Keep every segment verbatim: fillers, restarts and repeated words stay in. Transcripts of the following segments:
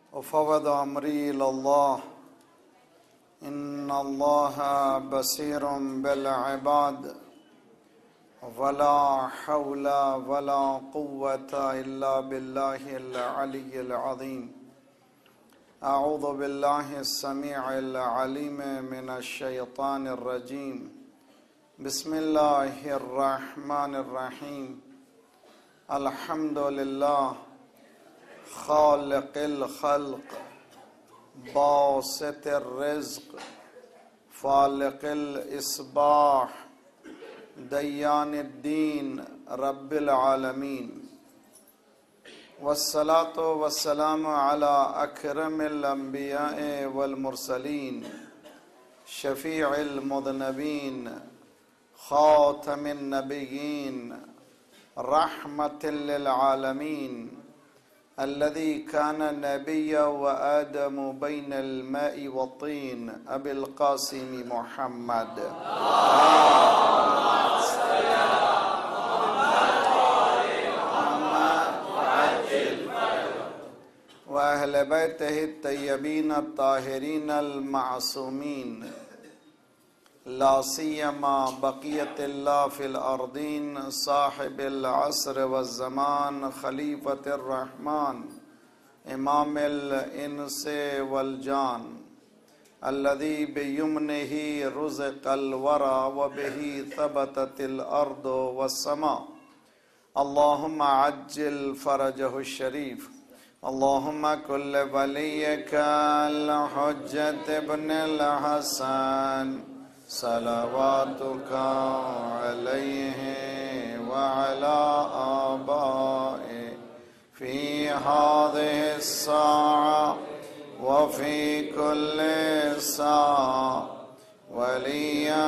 وفوض أمري إلى الله إن الله بصير بالعباد ولا حول ولا قوة إلا بالله العلي العظيم. أعوذ بالله السميع العليم من الشيطان الرجيم. بسم الله الرحمن الرحيم. الحمد لله خالق الخلق باسط الرزق فالق الإصباح ديان الدين رب العالمين، والصلاة والسلام على أكرم الأنبياء والمرسلين شفيع المذنبين خاتم النبيين رحمة للعالمين الذي كان نبيا وآدم بين الماء والطين أبي القاسم محمد وأهل بيته الطيبين الطاهرين المعصومين، لا سيما بقية الله في الأرضين صاحب العصر والزمان خليفة الرحمن إمام الإنس والجان الذي بيمنه رزق الورى وبه ثبتت الأرض والسماء. اللهم عجل فرجه الشريف. اللهم كل وليك الحجة ابن الحسن صلواتك عليه وعلى آبائه في هذه الساعة وفي كل ساعة وليا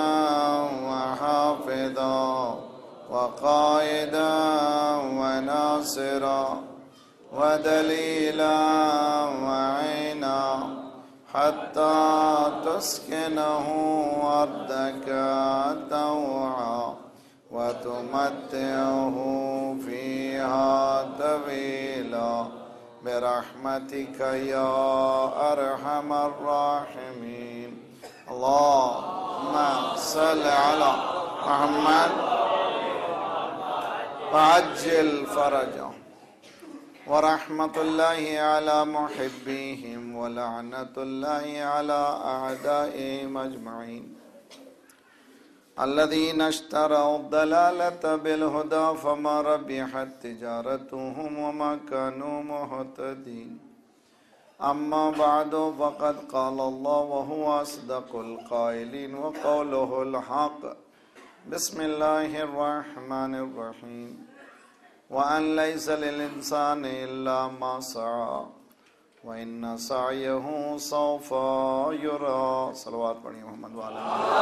وحافظا وقائدا وناصرا ودليلا وعينا حتى تسكنه أرضك طوعا وتمتعه فيها طويلا برحمتك يا أرحم الراحمين. اللهم صل على محمد وعجل فرجه ورحمة الله على محبيهم ولعنة الله على أعدائهم أجمعين الذين اشتروا الضلالة بالهدى فما ربحت تجارتهم وما كانوا مهتدين. أما بعد فقد قال الله وهو أصدق القائلين وقوله الحق. بسم الله الرحمن الرحيم. وأن ليس للإنسان إلا ما سعى وإن سعيه سوف يرى. صلوات پڑھیں محمد وعلى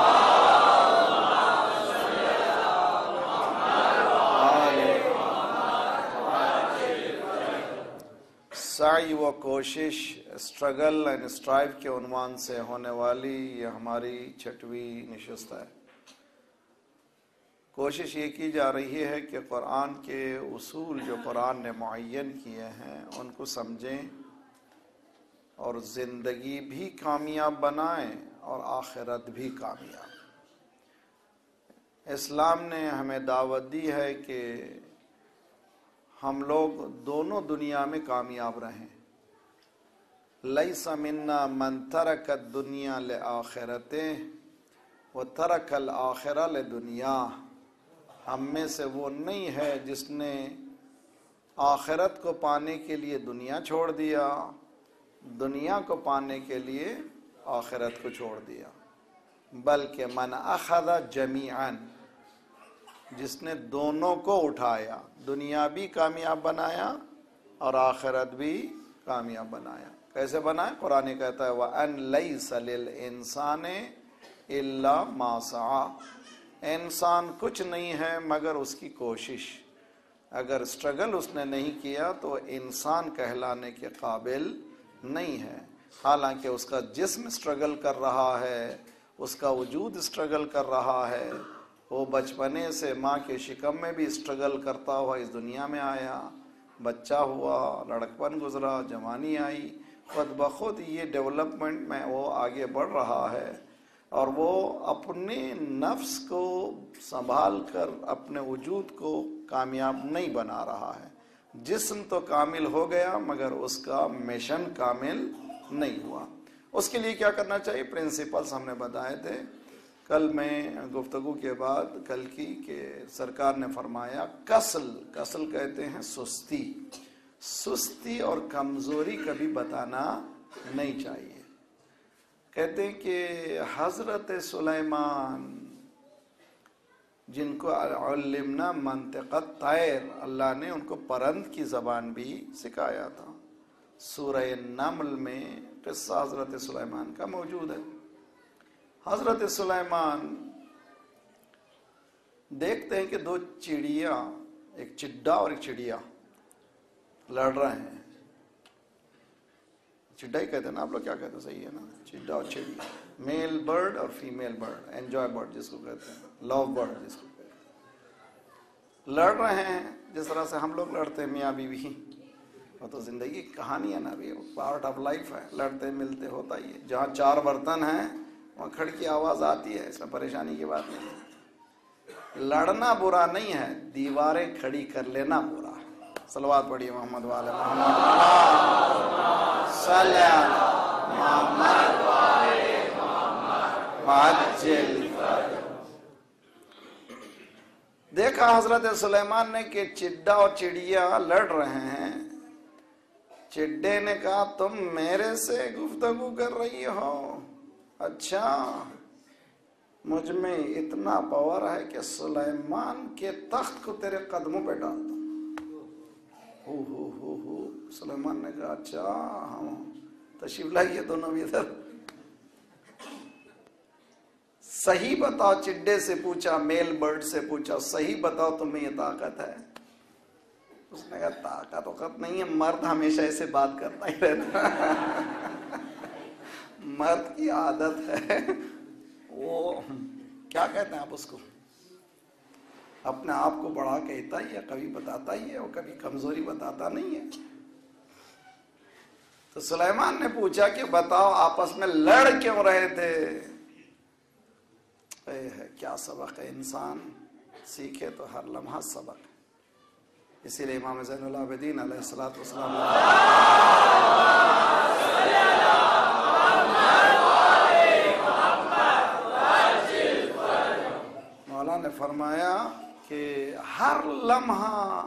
سعی و کوشش، اسٹرگل اینڈ اسٹرائیو کے عنوان سے ہونے والی یہ ہماری چھٹویں نشست ہے. کوشش یہ کی جا رہی ہے کہ قرآن کے اصول جو قرآن نے معین کیے ہیں ان کو سمجھیں اور زندگی بھی کامیاب بنائیں اور آخرت بھی کامیاب. اسلام نے ہمیں دعوت دی ہے کہ ہم لوگ دونوں دنیا میں کامیاب رہیں. لیس منا من ترک الدنیا لآخرتہ وترک الآخرہ لدنیا. ہم میں سے وہ نہیں ہے جس نے آخرت کو پانے کے لیے دنیا چھوڑ دیا، دنیا کو پانے کے لیے آخرت کو چھوڑ دیا، بلکہ من اخذ جمیعاً، جس نے دونوں کو اٹھایا، دنیا بھی کامیاب بنایا اور آخرت بھی کامیاب بنایا. کیسے بنایا؟ قرآن کہتا ہے وَأَن لَيْسَ لِلْإِنسَانِ إِلَّا مَا سَعَى. انسان کچھ نہیں ہے مگر اس کی کوشش. اگر اسٹرگل اس نے نہیں کیا تو انسان کہلانے کے قابل نہیں ہے. حالانکہ اس کا جسم اسٹرگل کر رہا ہے، اس کا وجود اسٹرگل کر رہا ہے. وہ بچپنے سے ماں کے شکم میں بھی اسٹرگل کرتا ہوا اس دنیا میں آیا، بچہ ہوا، لڑکپن گزرا، جوانی آئی، خود بخود یہ ڈیولپمنٹ میں وہ آگے بڑھ رہا ہے اور وہ اپنے نفس کو سنبھال کر اپنے وجود کو کامیاب نہیں بنا رہا ہے. جسم تو کامل ہو گیا مگر اس کا مشن کامل نہیں ہوا. اس کے لیے کیا کرنا چاہیے؟ پرنسپلز ہم نے بتائے تھے کل میں گفتگو کے بعد کل کی کہ سرکار نے فرمایا کسل کسل کہتے ہیں سستی سستی اور کمزوری کبھی بتانا نہیں چاہیے. کہتے ہیں کہ حضرت سلیمان جن کو علمنا منطق الطیر، اللہ نے ان کو پرند کی زبان بھی سکھایا تھا. سورہ نمل میں قصہ حضرت سلیمان کا موجود ہے. حضرت سلیمان دیکھتے ہیں کہ دو چڑیا، ایک چڈا اور ایک چڑیا لڑ رہے ہیں. چڈا ہی کہتے ہیں نا آپ لوگ، کیا کہتے ہیں؟ صحیح ہے نا، چڈا اور چڑیا، میل برڈ اور فیمیل برڈ، انجوائے برڈ جس کو کہتے ہیں، لو برڈ جس کو کہتے ہیں. لڑ رہے ہیں جس طرح سے ہم لوگ لڑتے ہیں میاں بیوی. وہ تو زندگی کی کہانی ہے نا، بھی پارٹ آف لائف ہے، لڑتے ملتے ہوتا ہی ہے. جہاں چار برتن ہیں وہاں کھڑکی کی آواز آتی ہے، اس میں پریشانی کی بات نہیں ہے. لڑنا برا نہیں ہے، دیواریں کھڑی کر لینا برا ہے. صلوات پڑھیے محمد والے محمد صلی اللہ محمد عجل. دیکھا حضرت سلیمان نے کہ چڈا اور چڑیا لڑ رہے ہیں. چڈے نے کہا تم میرے سے گفتگو کر رہی ہو؟ اچھا، مجھ میں اتنا پاور ہے کہ سلیمان کے تخت کو تیرے قدموں پہ ڈال دوں. ہو ہو ہو ہو سلیمان نے کہا اچھا ہم تشریف لائیے دونوں بھی ادھر. صحیح بتاؤ، چڈے سے پوچھا، میل برڈ سے پوچھا، صحیح بتاؤ تمہیں یہ طاقت ہے؟ اس نے کہا طاقت وقت نہیں ہے، مرد ہمیشہ ایسے بات کرتا ہی رہتا ہے. مرد کی عادت ہے، وہ کیا کہتے ہیں آپ اس کو، اپنے آپ کو بڑا کہتا ہی ہے، کبھی بتاتا ہی ہے، وہ کبھی کمزوری بتاتا نہیں ہے. تو سلیمان نے پوچھا کہ بتاؤ آپس میں لڑ کیوں رہے تھے؟ اے ہے کیا سبق ہے، انسان سیکھے تو ہر لمحہ سبق ہے. اسی لیے امام زین العابدین علیہ الصلوۃ والسلام مولا نے فرمایا کہ ہر لمحہ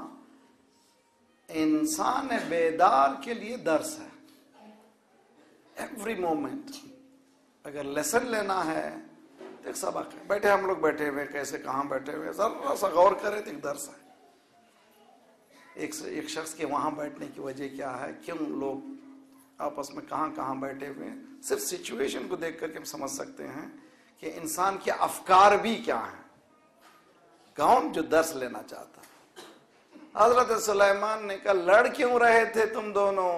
انسان بیدار کے لیے درس ہے. ایوری مومنٹ اگر لیسن لینا ہے تو ایک سبق ہے. بیٹھے ہم لوگ بیٹھے ہوئے، کیسے کہاں بیٹھے ہوئے، ذرا سا غور کرے تو ایک درس ہے. ایک ایک شخص کے وہاں بیٹھنے کی وجہ کیا ہے، کیوں لوگ آپس میں کہاں کہاں بیٹھے ہوئے ہیں. صرف سچویشن کو دیکھ کر کے ہم سمجھ سکتے ہیں کہ انسان کے افکار بھی کیا ہیں، کون جو درس لینا چاہتا. حضرت سلیمان نے کہا لڑ کیوں رہے تھے تم دونوں؟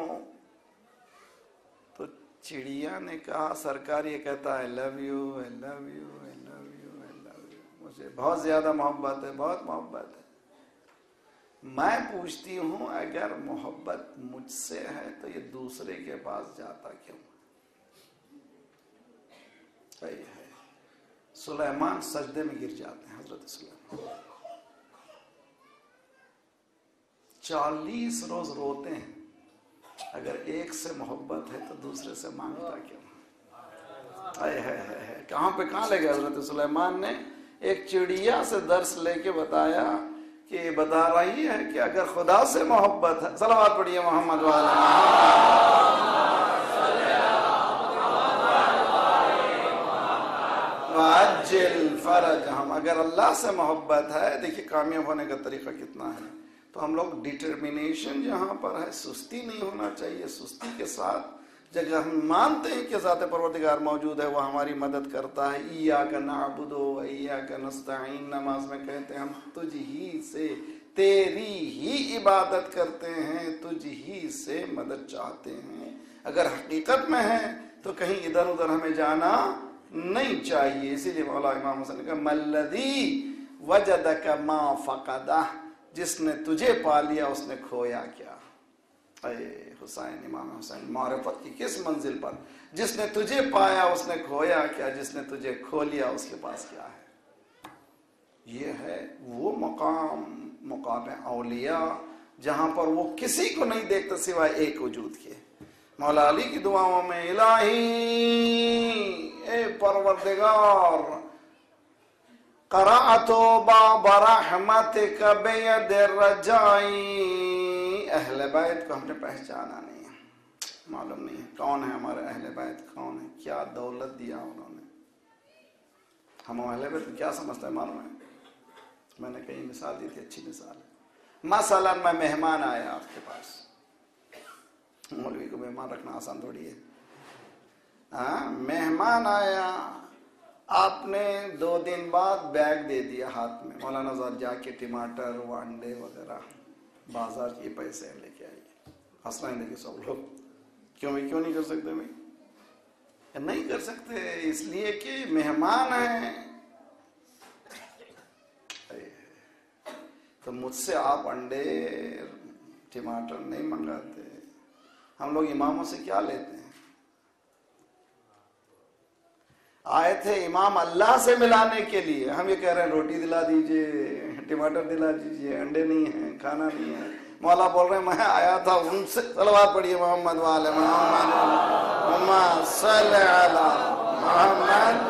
تو چڑیا نے کہا سرکار یہ کہتا ہے love you I love you I love you I love you, مجھے بہت زیادہ محبت ہے، بہت محبت ہے. میں پوچھتی ہوں اگر محبت مجھ سے ہے تو یہ دوسرے کے پاس جاتا کیوں؟ صحیح ہے. سلیمان سجدے میں گر جاتے ہیں. حضرت سلیمان چالیس روز روتے ہیں. اگر ایک سے محبت ہے تو دوسرے سے مانگتا کیوں؟ اے ہے ہے کہاں پہ کہاں لے گئے حضرت سلیمان نے. ایک چڑیا سے درس لے کے بتایا کہ یہ بتا رہی ہے کہ اگر خدا سے محبت ہے. صلوات پڑھیے محمد والے وعجل فرج. ہم اگر اللہ سے محبت ہے، دیکھیے کامیاب ہونے کا طریقہ کتنا ہے. تو ہم لوگ ڈٹرمینیشن جہاں پر ہے، سستی نہیں ہونا چاہیے. سستی کے ساتھ جگہ ہم مانتے ہیں کہ ذات پروردگار موجود ہے، وہ ہماری مدد کرتا ہے. ایاک نعبد و ایاک نستعین، نماز میں کہتے ہیں ہم تجھ ہی سے، تیری ہی عبادت کرتے ہیں، تجھ ہی سے مدد چاہتے ہیں. اگر حقیقت میں ہے تو کہیں ادھر ادھر ہمیں جانا نہیں چاہیے. اسی لیے مولا امام حسن نے کہا مَلَّذِي وَجَدَكَ مَا فَقَدَهُ، جس نے تجھے پا لیا اس نے کھویا کیا. اے حسین، امام حسین معرفت کی کس منزل پر؟ جس نے تجھے پایا اس نے کھویا کیا، جس نے تجھے کھو لیا اس کے پاس کیا ہے؟ یہ ہے وہ مقام، مقام اولیاء، جہاں پر وہ کسی کو نہیں دیکھتا سوائے ایک وجود کے۔ مولا علی کی دعاؤں میں الہی اے پروردگار، قرأت باب رحمتک بید الرجائی، اہل بیت کو ہم نے پہچانا نہیں ہے، معلوم نہیں ہے کون ہے ہمارے اہل بیت، کون ہے، کیا دولت دیا انہوں نے۔ ہم اہل بیت کیا سمجھتے ہیں معلوم ہے؟ میں نے کئی مثال دی تھی، اچھی مثال ہے۔ مثلا میں مہمان آیا آپ کے پاس، مولوی کو مہمان رکھنا آسان تھوڑی ہے، ہاں مہمان آیا، آپ نے دو دن بعد بیگ دے دیا ہاتھ میں، مولانا ذرا جا کے ٹماٹر و انڈے وغیرہ بازار کے پیسے لے کے آئیے۔ ہنس رہے ہیں دیکھیے سب لوگ، کیوں بھی کیوں نہیں کر سکتے بھائی؟ نہیں کر سکتے اس لیے کہ مہمان ہیں، تو مجھ سے آپ انڈے ٹماٹر نہیں منگاتے۔ ہم لوگ اماموں سے کیا لیتے ہیں؟ آئے تھے امام اللہ سے ملانے کے لیے، ہم یہ کہہ رہے ہیں روٹی دلا دیجئے، ٹماٹر دلا دیجئے، انڈے نہیں ہیں، کھانا نہیں ہے۔ مولا بول رہے ہیں میں آیا تھا ان سے، صلوات پڑھیے محمد والے محمد محمد صلی علی محمد۔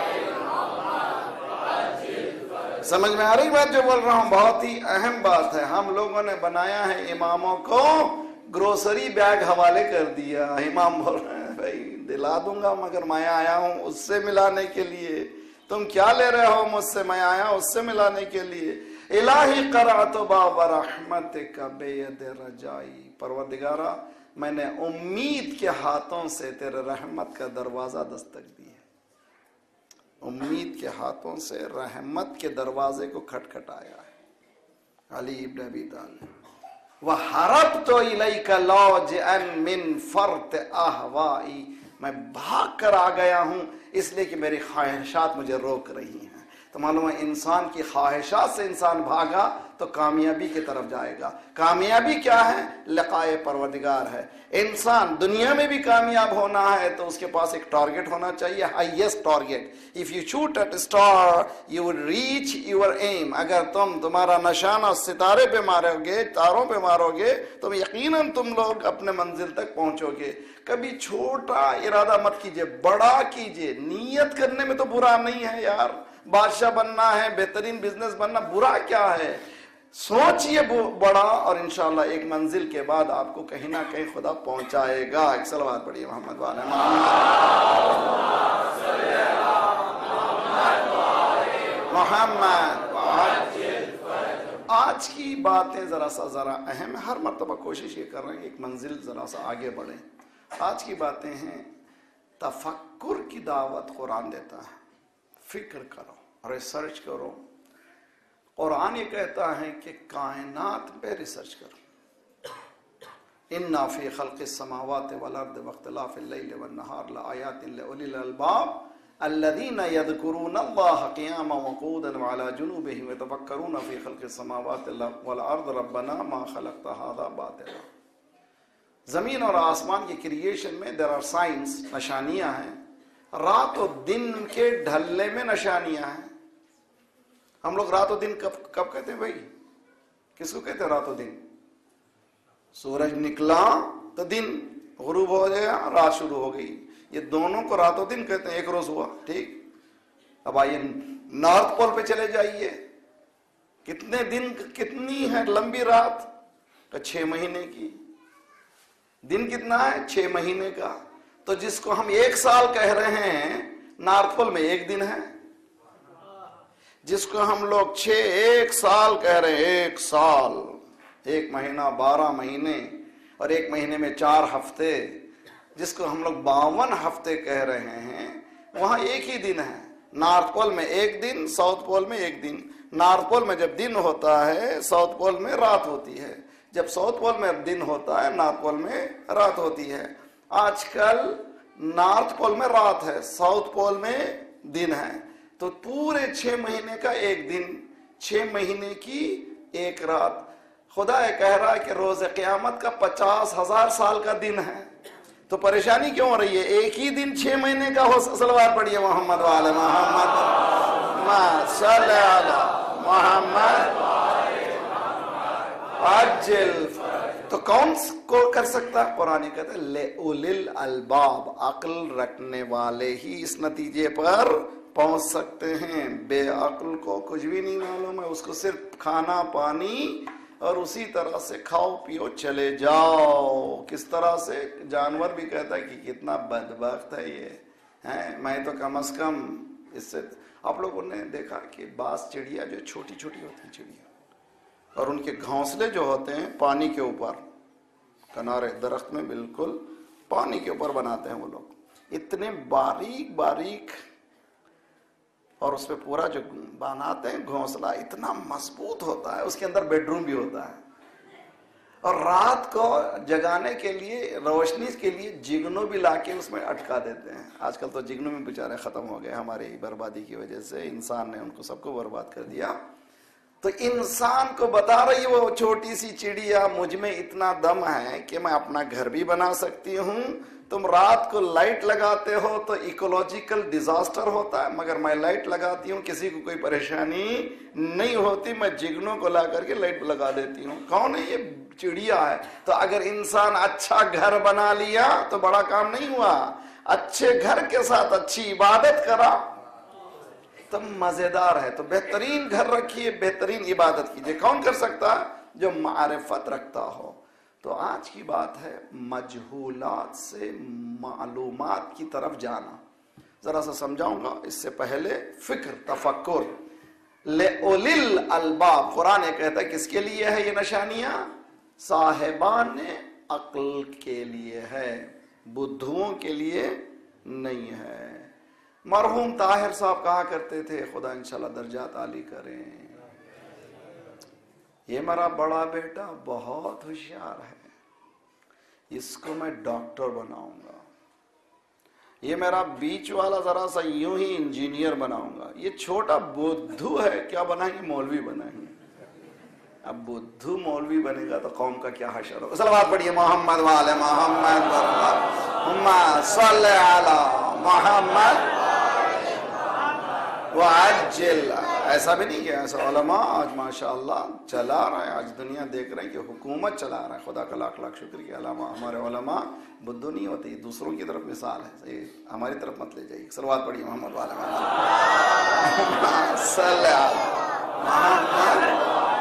سمجھ میں آ رہی بات جو بول رہا ہوں؟ بہت ہی اہم بات ہے۔ ہم لوگوں نے بنایا ہے اماموں کو گروسری بیگ حوالے کر دیا، امام بول رہے ہیں بھائی دلا دوں گا مگر میں آیا ہوں اس سے ملانے کے لیے، تم کیا لے رہے ہو مجھ سے؟ میں آیا اس سے ملانے کے لیے۔ الہی قرأت باب رحمتک بید رجائی، پروردگارہ میں نے امید کے ہاتھوں سے تیرے رحمت کا دروازہ دستک دی ہے، امید کے ہاتھوں سے رحمت کے دروازے کو کھٹکھٹایا ہے۔ علی ابن ابی طالب، وَحَرَبْتُ إِلَيْكَ لَاجِئًا مِّن فَرْطِ أَهْوَائِي، میں بھاگ کر آ گیا ہوں اس لیے کہ میری خواہشات مجھے روک رہی ہیں۔ تو معلوم ہے انسان کی خواہشات سے انسان بھاگا تو کامیابی کی طرف جائے گا۔ کامیابی کیا ہے؟ لقائے پروردگار ہے۔ انسان دنیا میں بھی کامیاب ہونا ہے تو اس کے پاس ایک ٹارگٹ ہونا چاہیے، highest target. if you shoot at a star you will reach your aim، اگر تم تمہارا نشانہ ستارے پہ مارو گے، تاروں پہ مارو گے تو یقیناً تم لوگ اپنے منزل تک پہنچو گے۔ کبھی چھوٹا ارادہ مت کیجئے، بڑا کیجئے۔ نیت کرنے میں تو برا نہیں ہے یار، بادشاہ بننا ہے، بہترین بزنس بننا، برا کیا ہے؟ سوچئے بڑا اور انشاءاللہ ایک منزل کے بعد آپ کو کہیں نہ کہیں خدا پہنچائے گا۔ ایک صلوات پڑھیے محمد والے محمد۔ آج کی باتیں ذرا سا ذرا اہم ہے، ہر مرتبہ کوشش یہ کر رہے ہیں کہ ایک منزل ذرا سا آگے بڑھیں۔ آج کی باتیں ہیں تفکر کی دعوت قرآن دیتا ہے، فکر کرو، ریسرچ کرو۔ قرآن یہ کہتا ہے کہ کائنات پہ ریسرچ کرو۔ اِنَّا فِي خَلْقِ السَّمَاوَاتِ وَالْأَرْضِ وَاخْتِلَافِ اللَّيْلِ وَالنَّهَارِ لَآيَاتٍ لِأُولِي الْأَلْبَابِ الَّذِينَ يَذْكُرُونَ اللَّهَ قِيَامًا وَقُعُودًا وَعَلَى جُنُوبِهِمْ وَيَتَفَكَّرُونَ فِي خَلْقِ السَّمَاوَاتِ وَالْأَرْضِ رَبَّنَا مَا خَلَقْتَ هَذَا بَاطِلًا۔ زمین اور آسمان کی کریشن میں there are signs، نشانیاں ہیں، رات و دن کے ڈھلنے میں نشانیاں ہیں۔ ہم لوگ رات و دن کب کب کہتے ہیں بھائی؟ کس کو کہتے ہیں رات و دن؟ سورج نکلا تو دن، غروب ہو گیا رات شروع ہو گئی، یہ دونوں کو رات و دن کہتے ہیں۔ ایک روز ہوا ٹھیک، اب آئیے نارتھ پول پہ چلے جائیے، کتنے دن، کتنی ہے لمبی رات؟ کہ چھ مہینے کی۔ دن کتنا ہے؟ چھ مہینے کا۔ تو جس کو ہم ایک سال کہہ رہے ہیں نارتھ پول میں ایک دن ہے، جس کو ہم لوگ چھ ایک سال کہہ رہے ہیں، ایک سال، ایک مہینہ بارہ مہینے اور ایک مہینے میں چار ہفتے، جس کو ہم لوگ باون ہفتے کہہ رہے ہیں، وہاں ایک ہی دن ہے۔ نارتھ پول میں ایک دن، ساؤتھ پول میں ایک دن۔ نارتھ پول میں جب دن ہوتا ہے ساؤتھ پول میں رات ہوتی ہے، جب ساؤتھ پول میں دن ہوتا ہے نارتھ پول میں رات ہوتی ہے۔ آج کل نارتھ پول میں رات ہے، ساؤتھ پول میں دن ہے، تو پورے چھ مہینے کا ایک دن، چھ مہینے کی ایک رات۔ خدا یہ کہہ رہا ہے کہ روز قیامت کا پچاس ہزار سال کا دن ہے، تو پریشانی کیوں ہو رہی ہے؟ ایک ہی دن چھ مہینے کا ہو. صلوات پڑھیے محمد والے محمد ما صلی علی محمد عجل. تو کون کو کر سکتا ہے؟ قرآن کہتا ہے لِأُولِي الْأَلْبَابِ، عقل رکھنے والے ہی اس نتیجے پر پہنچ سکتے ہیں. بے عقل کو کچھ بھی نہیں معلوم ہے، اس کو صرف کھانا پانی اور اسی طرح سے کھاؤ پیو چلے جاؤ. کس طرح سے جانور بھی کہتا ہے کہ کتنا بدبخت ہے یہ ہیں، میں تو کم از کم اس سے. آپ لوگوں نے دیکھا کہ بعض چڑیا جو چھوٹی چھوٹی ہوتی ہیں چڑیا، اور ان کے گھونسلے جو ہوتے ہیں پانی کے اوپر کنارے درخت میں بالکل پانی کے اوپر بناتے ہیں وہ لوگ، اتنے باریک باریک، اور اس پہ پورا جو بناتے ہیں گھونسلہ اتنا مضبوط ہوتا ہے، اس کے اندر بیڈ روم بھی ہوتا ہے. اور رات کو جگانے کے لیے روشنی کے لیے جگنو بھی لا کے اس میں اٹکا دیتے ہیں. آج کل تو جگنو میں بیچارے ختم ہو گئے ہماری بربادی کی وجہ سے، انسان نے ان کو سب کو برباد کر دیا. تو انسان کو بتا رہی ہے وہ چھوٹی سی چڑیا مجھ میں اتنا دم ہے کہ میں اپنا گھر بھی بنا سکتی ہوں. تم رات کو لائٹ لگاتے ہو تو ایکولوجیکل ڈیزاسٹر ہوتا ہے، مگر میں لائٹ لگاتی ہوں کسی کو کوئی پریشانی نہیں ہوتی، میں جگنوں کو لا کر کے لائٹ لگا دیتی ہوں. کون ہے یہ؟ چڑیا ہے. تو اگر انسان اچھا گھر بنا لیا تو بڑا کام نہیں ہوا، اچھے گھر کے ساتھ اچھی عبادت کرا تو مزیدار ہے. تو بہترین گھر رکھیے، بہترین عبادت کیجیے. کون کر سکتا ہے؟ جو معرفت رکھتا ہو. تو آج کی بات ہے مجہولات سے معلومات کی طرف جانا. ذرا سا سمجھاؤں گا اس سے پہلے. فکر، تفکر. لِأُولِي الْأَلْبَابِ، قرآن یہ کہتا ہے کس کے لیے ہے یہ نشانیاں؟ صاحبان عقل کے لیے ہے، بدھوؤں کے لیے نہیں ہے. مرحوم طاہر صاحب کہا کرتے تھے، خدا انشاءاللہ درجات عالی کریں، یہ میرا بڑا بیٹا بہت ہوشیار ہے، اس کو میں ڈاکٹر بناؤں گا. یہ میرا بیچ والا ذرا سا یوں ہی انجینئر بناؤں گا. یہ چھوٹا بدھو ہے، کیا بنائیں گے؟ مولوی بنائیں گے. اب بدھو مولوی بنے گا تو قوم کا کیا حشر ہوگا. صلوات پڑھیے محمد والے محمد اللہم صلی علی محمد وعجل. ایسا بھی نہیں کہ ایسا علماء آج ماشاءاللہ چلا رہا ہے، آج دنیا دیکھ رہے ہیں کہ حکومت چلا رہا ہے. خدا کا لاکھ لاکھ شکر کہ علماء ہمارے علماء بدھو نہیں ہوتے، دوسروں کی طرف مثال ہے، یہ ہماری طرف مت لے جائیے. صلوات پڑھیے محمد والے محمد صلی علی محمد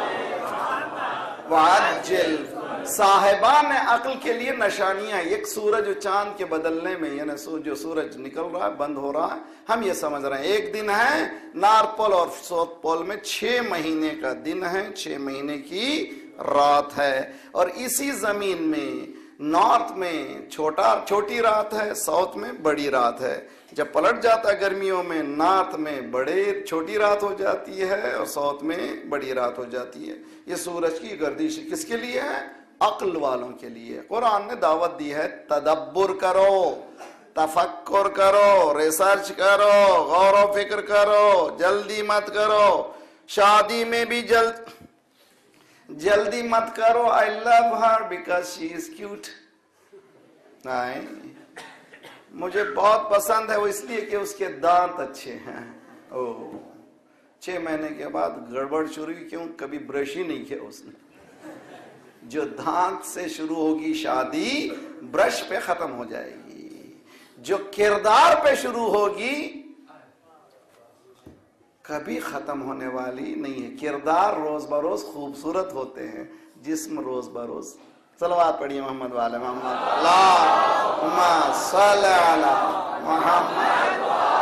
وعجل. صاحبان عقل کے لیے نشانیاں. ایک سورج و چاند کے بدلنے میں، یعنی جو سورج نکل رہا ہے بند ہو رہا ہے، ہم یہ سمجھ رہے ہیں ایک دن ہے. نارتھ پول اور ساؤتھ پول میں چھ مہینے کا دن ہے، چھ مہینے کی رات ہے. اور اسی زمین میں نارتھ میں چھوٹا چھوٹی رات ہے، ساؤتھ میں بڑی رات ہے. جب پلٹ جاتا ہے گرمیوں میں، نارتھ میں بڑے چھوٹی رات ہو جاتی ہے اور ساؤتھ میں بڑی رات ہو جاتی ہے. یہ سورج کی گردش کس کے لیے ہے؟ عقل والوں کے لیے. قرآن نے دعوت دی ہے تدبر کرو، تفکر کرو، ریسرچ کرو، غور و فکر کرو، جلدی مت کرو. شادی میں بھی جلد جلدی مت کرو. I love her because she is cute. نہیں، مجھے بہت پسند ہے وہ اس لیے کہ اس کے دانت اچھے ہیں. او چھ مہینے کے بعد گڑبڑ شروع ہوئی، کیوں؟ کبھی برش ہی نہیں کیا اس نے. جو دانت سے شروع ہوگی شادی برش پہ ختم ہو جائے گی. جو کردار پہ شروع ہوگی کبھی ختم ہونے والی نہیں ہے. کردار روز بروز خوبصورت ہوتے ہیں، جسم روز بروز. صلوات پڑھیے محمد والے محمد اللہم صلی علی محمد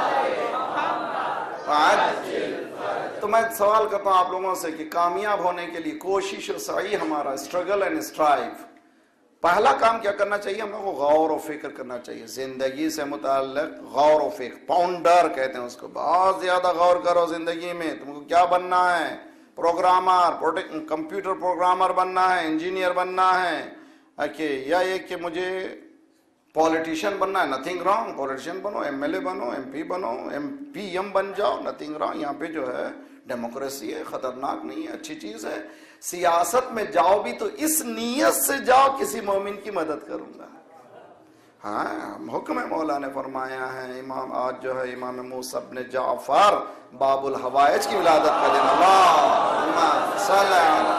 وعجل. تو میں سوال کرتا ہوں آپ لوگوں سے کہ کامیاب ہونے کے لیے کوشش و سعی ہمارا، اسٹرگل اینڈ اسٹرائیو، پہلا کام کیا کرنا چاہیے؟ ہم لوگوں کو غور و فکر کرنا چاہیے. زندگی سے متعلق غور و فکر، پاؤنڈر کہتے ہیں اس کو. بہت زیادہ غور کرو زندگی میں، تم کو کیا بننا ہے؟ پروگرامر، کمپیوٹر پروگرامر بننا ہے، انجینئر بننا ہے، یا یہ کہ مجھے पॉलिटिशियन बनना है, नथिंग रॉन्ग, पॉलिटिशियन बनो, एमएलए बनो, एमपी बनो, एम पी एम बन जाओ, नथिंग रॉन्ग। यहाँ पे जो है डेमोक्रेसी है, खतरनाक नहीं है, अच्छी चीज है। सियासत में जाओ भी तो इस नीयत से जाओ किसी मोमिन की मदद करूंगा। हाँ, हुक्म है, मौला ने फरमाया है। इमाम आज जो है इमाम मूसा इब्न जाफर बाबुल हवाइज की विलादत का दिन, अल्लाहुम्मा सल्ली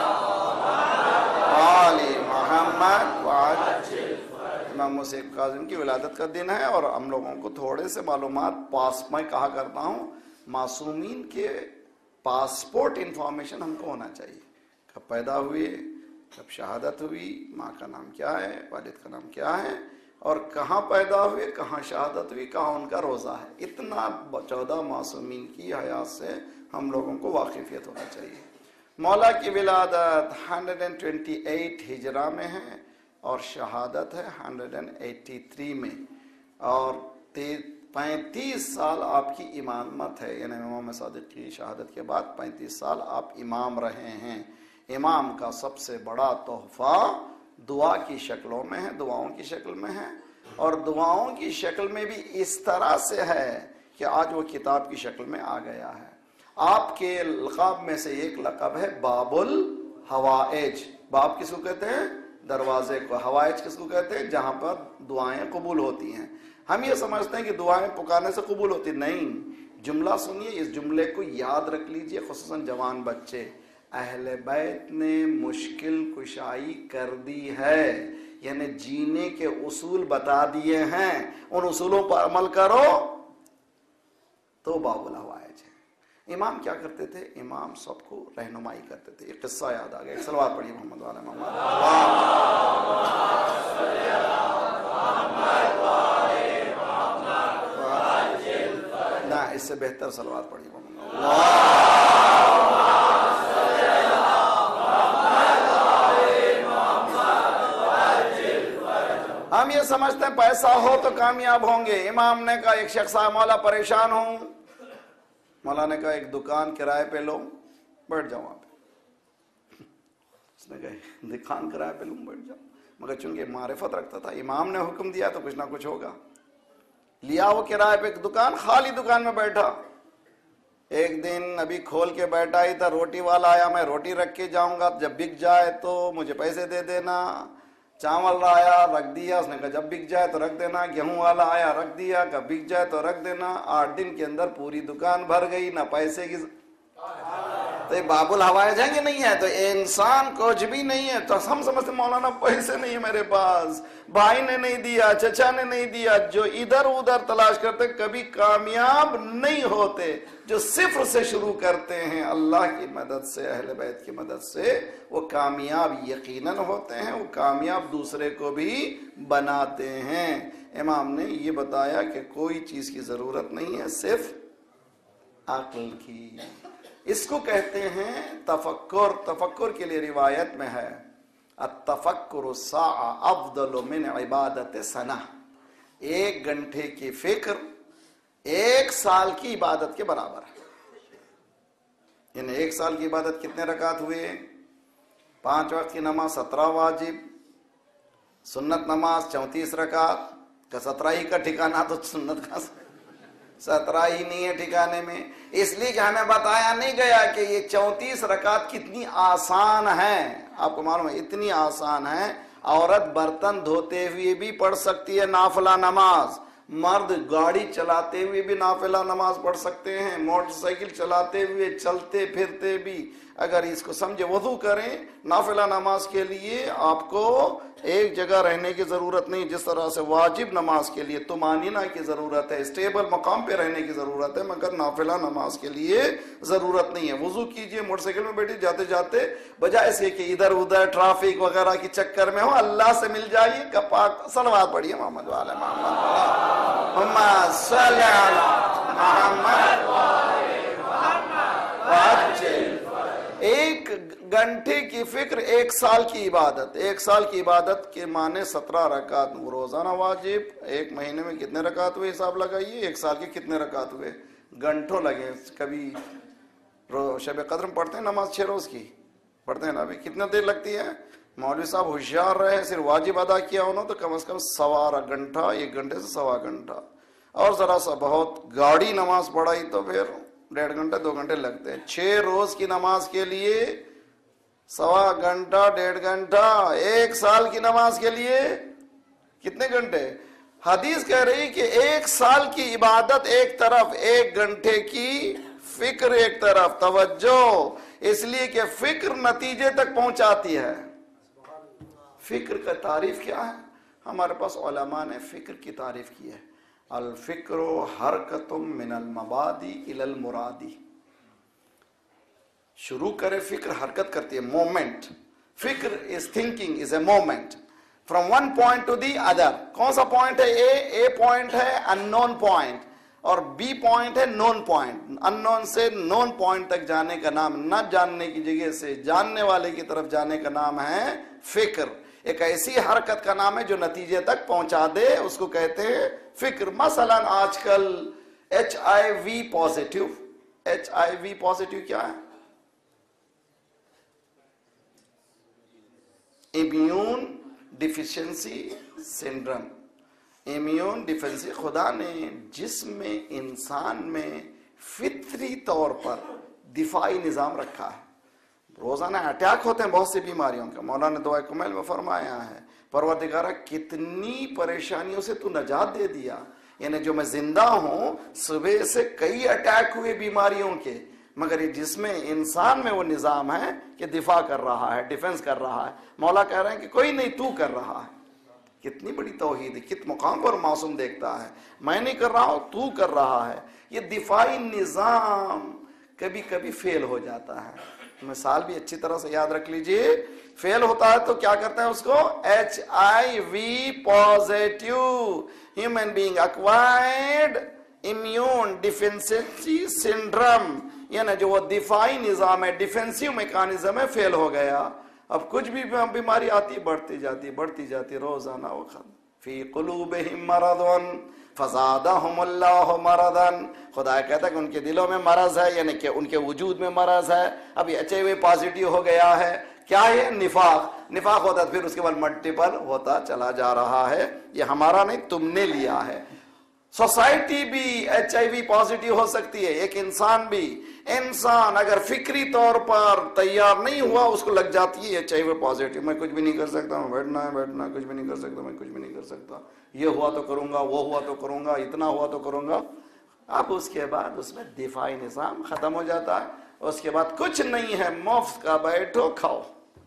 अली मुहम्मद। इमाम मूसा काज़िम की विलादत का दिन है और हम लोगों को थोड़े से मालूमात पास में कहा करता हूँ, मासूमीन के पासपोर्ट इंफॉर्मेशन हमको होना चाहिए। कब पैदा हुए, कब शहादत हुई, माँ का नाम क्या है, वालिद का नाम क्या है, और कहाँ पैदा हुए, कहाँ शहादत हुई, कहाँ उनका रोज़ा है। इतना चौदह मासूमीन की हयात से हम लोगों को वाकिफियत होना चाहिए। मौला की विलादत एक सौ अट्ठाईस हिजरा में है और शहादत है एक सौ तिरासी में, और पैंतीस साल आपकी इमामत है, यानी इमाम सादिक की शहादत के बाद पैंतीस साल आप इमाम रहे हैं। इमाम का सबसे बड़ा तोहफा दुआ की शक्लों में है, दुआओं की शक्ल में है, और दुआओं की शक्ल में भी इस तरह से है कि आज वो किताब की शक्ल में आ गया है। आपके लक़ब में से एक लक़ब है बाबुल हवाइज। बाब किसको कहते हैं? दरवाजे को। हवाइज किसको कहते हैं? जहां पर दुआएं कबूल होती हैं। हम ये समझते हैं कि दुआएं पुकारने से कबूल होती, नहीं। जुमला सुनिए, इस जुमले को याद रख लीजिए, खुसूसन जवान बच्चे। अहले बैत ने मुश्किल कुशाई कर दी है, यानी जीने के उसूल बता दिए हैं, उन उसूलों पर अमल करो तो बाबुल हवाइज है। इमाम क्या करते थे? इमाम सबको रहनुमाई करते थे। एक किस्सा याद आ गया, एक सलवात पढ़िए मोहम्मद वाले मोहम्मद। ना, इससे बेहतर सलवात पढ़िए मोहम्मद। हम ये समझते हैं पैसा हो तो कामयाब होंगे। इमाम ने कहा, एक शख्स आया, मौला परेशान हूं। मौला ने कहा एक दुकान किराए पे लो, बैठ जाओ वहां पे। उसने कहा दुकान किराए पे लूं, बैठ जाओ। मगर चूंकि मारिफत रखता था, इमाम ने हुक्म दिया तो कुछ ना कुछ होगा। लिया वो किराए पे दुकान, खाली दुकान में बैठा। एक दिन अभी खोल के बैठा ही था, रोटी वाला आया, मैं रोटी रख के जाऊंगा, जब बिक जाए तो मुझे पैसे दे देना। चावल आया, रख दिया, उसने कहा जब बिक जाए तो रख देना। गेहूं वाला आया, रख दिया, कब बिक जाए तो रख देना। आठ दिन के अंदर पूरी दुकान भर गई, ना पैसे की। तो ये बाबुल हवाइज है कि नहीं है? तो इंसान कुछ भी नहीं है। तो हम समझते मौलाना पैसे नहीं है मेरे पास, भाई ने नहीं दिया, चचा ने नहीं दिया। जो इधर उधर तलाश करते कभी कामयाब नहीं होते। जो सिफर से शुरू करते हैं अल्लाह की मदद से, अहले बैत की मदद से, वो कामयाब यकीनन होते हैं। वो कामयाब दूसरे को भी बनाते हैं। इमाम ने ये बताया कि कोई चीज की जरूरत नहीं है, सिर्फ अक्ल की। इसको कहते हैं तफक्कुर। तफक्कुर के लिए रिवायत में है अत्तफक्कुरु साअ अफदलु मिन इबादत सना। एक घंटे की फिक्र एक साल की इबादत के बराबर है। यानी एक साल की इबादत कितने रकात हुए? पांच वक्त की नमाज सत्रह वाजिब, सुन्नत नमाज चौंतीस रकात का। सत्रह ही का ठिकाना तो सुन्नत का सत्रह ही नहीं है ठिकाने में, इसलिए कि हमें बताया नहीं गया कि ये चौंतीस रकात कितनी आसान है। आपको मालूम है इतनी आसान है। औरत बर्तन धोते हुए भी पढ़ सकती है नाफिला नमाज, मर्द गाड़ी चलाते हुए भी नाफिला नमाज पढ़ सकते हैं, मोटरसाइकिल चलाते हुए, चलते फिरते भी। अगर इसको समझे, वजू करें नाफिला नमाज के लिए, आपको एक जगह रहने की जरूरत नहीं। जिस तरह से वाजिब नमाज के लिए तुमानीना की जरूरत है, स्टेबल मकाम पे रहने की जरूरत है, मगर नाफिला नमाज के लिए जरूरत नहीं है। वजू कीजिए, मोटरसाइकिल में बैठे जाते जाते, बजाय से कि इधर उधर ट्रैफिक वगैरह की चक्कर में हो, अल्लाह से मिल जाइए। कपाक सलवात पढ़िए मोहम्मद वाले मोहम्मद मोहम्मद। एक घंटे की फिक्र एक साल की इबादत। एक साल की इबादत के माने सत्रह रकात रोजाना वाजिब। एक महीने में कितने रकात हुए हिसाब लगाइए, एक साल के कितने रकात हुए? घंटों लगे। कभी शब कद्र पढ़ते हैं नमाज, छह रोज की पढ़ते हैं ना, अभी कितना देर लगती है? मौलवी साहब होशियार रहे, सिर्फ वाजिब अदा किया उन्होंने तो कम से कम सवा घंटा, एक घंटे से सवा घंटा, और जरा सा बहुत गाड़ी नमाज पढ़ाई तो फिर डेढ़ घंटे दो घंटे लगते हैं। छह रोज की नमाज के लिए सवा घंटा डेढ़ घंटा, एक साल की नमाज के लिए कितने घंटे? हदीस कह रही कि एक साल की इबादत एक तरफ, एक घंटे की फिक्र एक तरफ, तवज्जो, इसलिए कि फिक्र नतीजे तक पहुंचाती है। फिक्र का तारीफ क्या है? हमारे पास उलमा ने फिक्र की तारीफ की है, अल फिक्रो हरकतुम मिनल मबादी इलल मुरादी। शुरू करे फिक्र हरकत करती है, मोमेंट। फिक्र is thinking, is a moment from one point to the other. कौन सा पॉइंट है? ए ए पॉइंट है अननोन पॉइंट, और बी पॉइंट है नोन पॉइंट। अननोन से नोन पॉइंट तक जाने का नाम, न जानने की जगह से जानने वाले की तरफ जाने का नाम है फिक्र। एक ऐसी हरकत का नाम है जो नतीजे तक पहुंचा दे, उसको कहते हैं फिक्र। मसलन आजकल H I V positive, H I V positive क्या है? Immune deficiency syndrome. Immune deficiency, खुदा ने जिस्म में, इंसान में फितरी तौर पर दिफाई निजाम रखा है। रोजाना अटैक होते हैं बहुत सी बीमारियों का। मौलाना दुआ कुमैल में फरमाया है, परवरदिगारा कितनी परेशानियों से तू नजात दे दिया, यानी जो मैं जिंदा हूं, सुबह से कई अटैक हुए बीमारियों के, मगर ये जिसमें इंसान में वो निजाम है कि दिफा कर रहा है, डिफेंस कर रहा है। मौला कह रहे हैं कि कोई नहीं, तू कर रहा है। कितनी बड़ी तौहीद है, कित मुकाम पर मासूम देखता है। मैं नहीं कर रहा हूं, तू कर रहा है। ये दिफाई निजाम कभी कभी फेल हो जाता है। मिसाल भी अच्छी तरह से याद रख लीजिए। फेल होता है तो क्या करते हैं उसको? H I V positive, human being acquired immune deficiency syndrome, यानी जो वो दिफाई निजाम है, डिफेंसिव मैकेनिज्म है, फेल हो गया। अब कुछ भी बीमारी आती बढ़ती जाती बढ़ती जाती, रोजाना वो खत्म। फी कुलूबिहिम मरदुन फज़ादहुमुल्लाहु मरदन। खुदा कहता है कि उनके दिलों में मरज है, यानी कि उनके वजूद में मरज है। अब ये एच आई वी पॉजिटिव हो गया है, क्या है? निफाक। निफाक होता है फिर उसके बाद मल्टीपल होता चला जा रहा है। ये हमारा नहीं, तुमने लिया है। सोसाइटी भी एच आई वी पॉजिटिव हो सकती है, एक इंसान भी। इंसान अगर फिक्री तौर पर तैयार नहीं हुआ, उसको लग जाती है एच आई वी पॉजिटिव। मैं कुछ भी नहीं कर सकता, मैं बैठना है बैठना, कुछ भी नहीं कर सकता, मैं कुछ भी नहीं कर सकता, ये हुआ तो करूंगा, वो हुआ तो करूंगा, इतना हुआ तो करूंगा। अब उसके बाद उसमें दिफाई निजाम खत्म हो जाता है। उसके बाद कुछ नहीं है, मुफ्त का बैठो खाओ।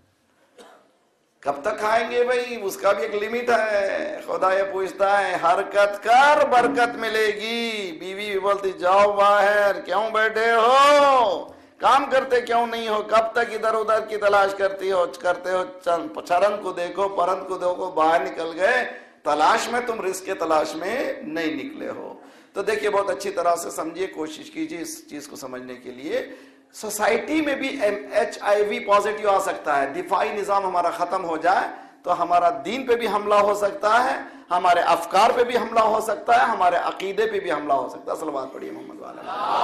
कब तक खाएंगे भाई? उसका भी एक लिमिट है। खुदा ये पूछता है, हरकत कर बरकत मिलेगी। बीवी भी बोलती जाओ बाहर, क्यों बैठे हो, काम करते क्यों नहीं हो, कब तक इधर उधर की तलाश करती हो करते हो? चरन को देखो, परंत को देखो, बाहर निकल गए तलाश में, तुम रिस्क के तलाश में नहीं निकले हो। तो देखिए, बहुत अच्छी तरह से समझिए, कोशिश कीजिए इस चीज को समझने के लिए। सोसाइटी में भी एच आई वी पॉजिटिव आ सकता है। दिफाई निजाम हमारा खत्म हो जाए तो हमारा दीन पे भी हमला हो सकता है, हमारे अफकार पे भी हमला हो सकता है, हमारे अकीदे पे भी हमला हो सकता है। असल बात पढ़िए मोहम्मद वाले।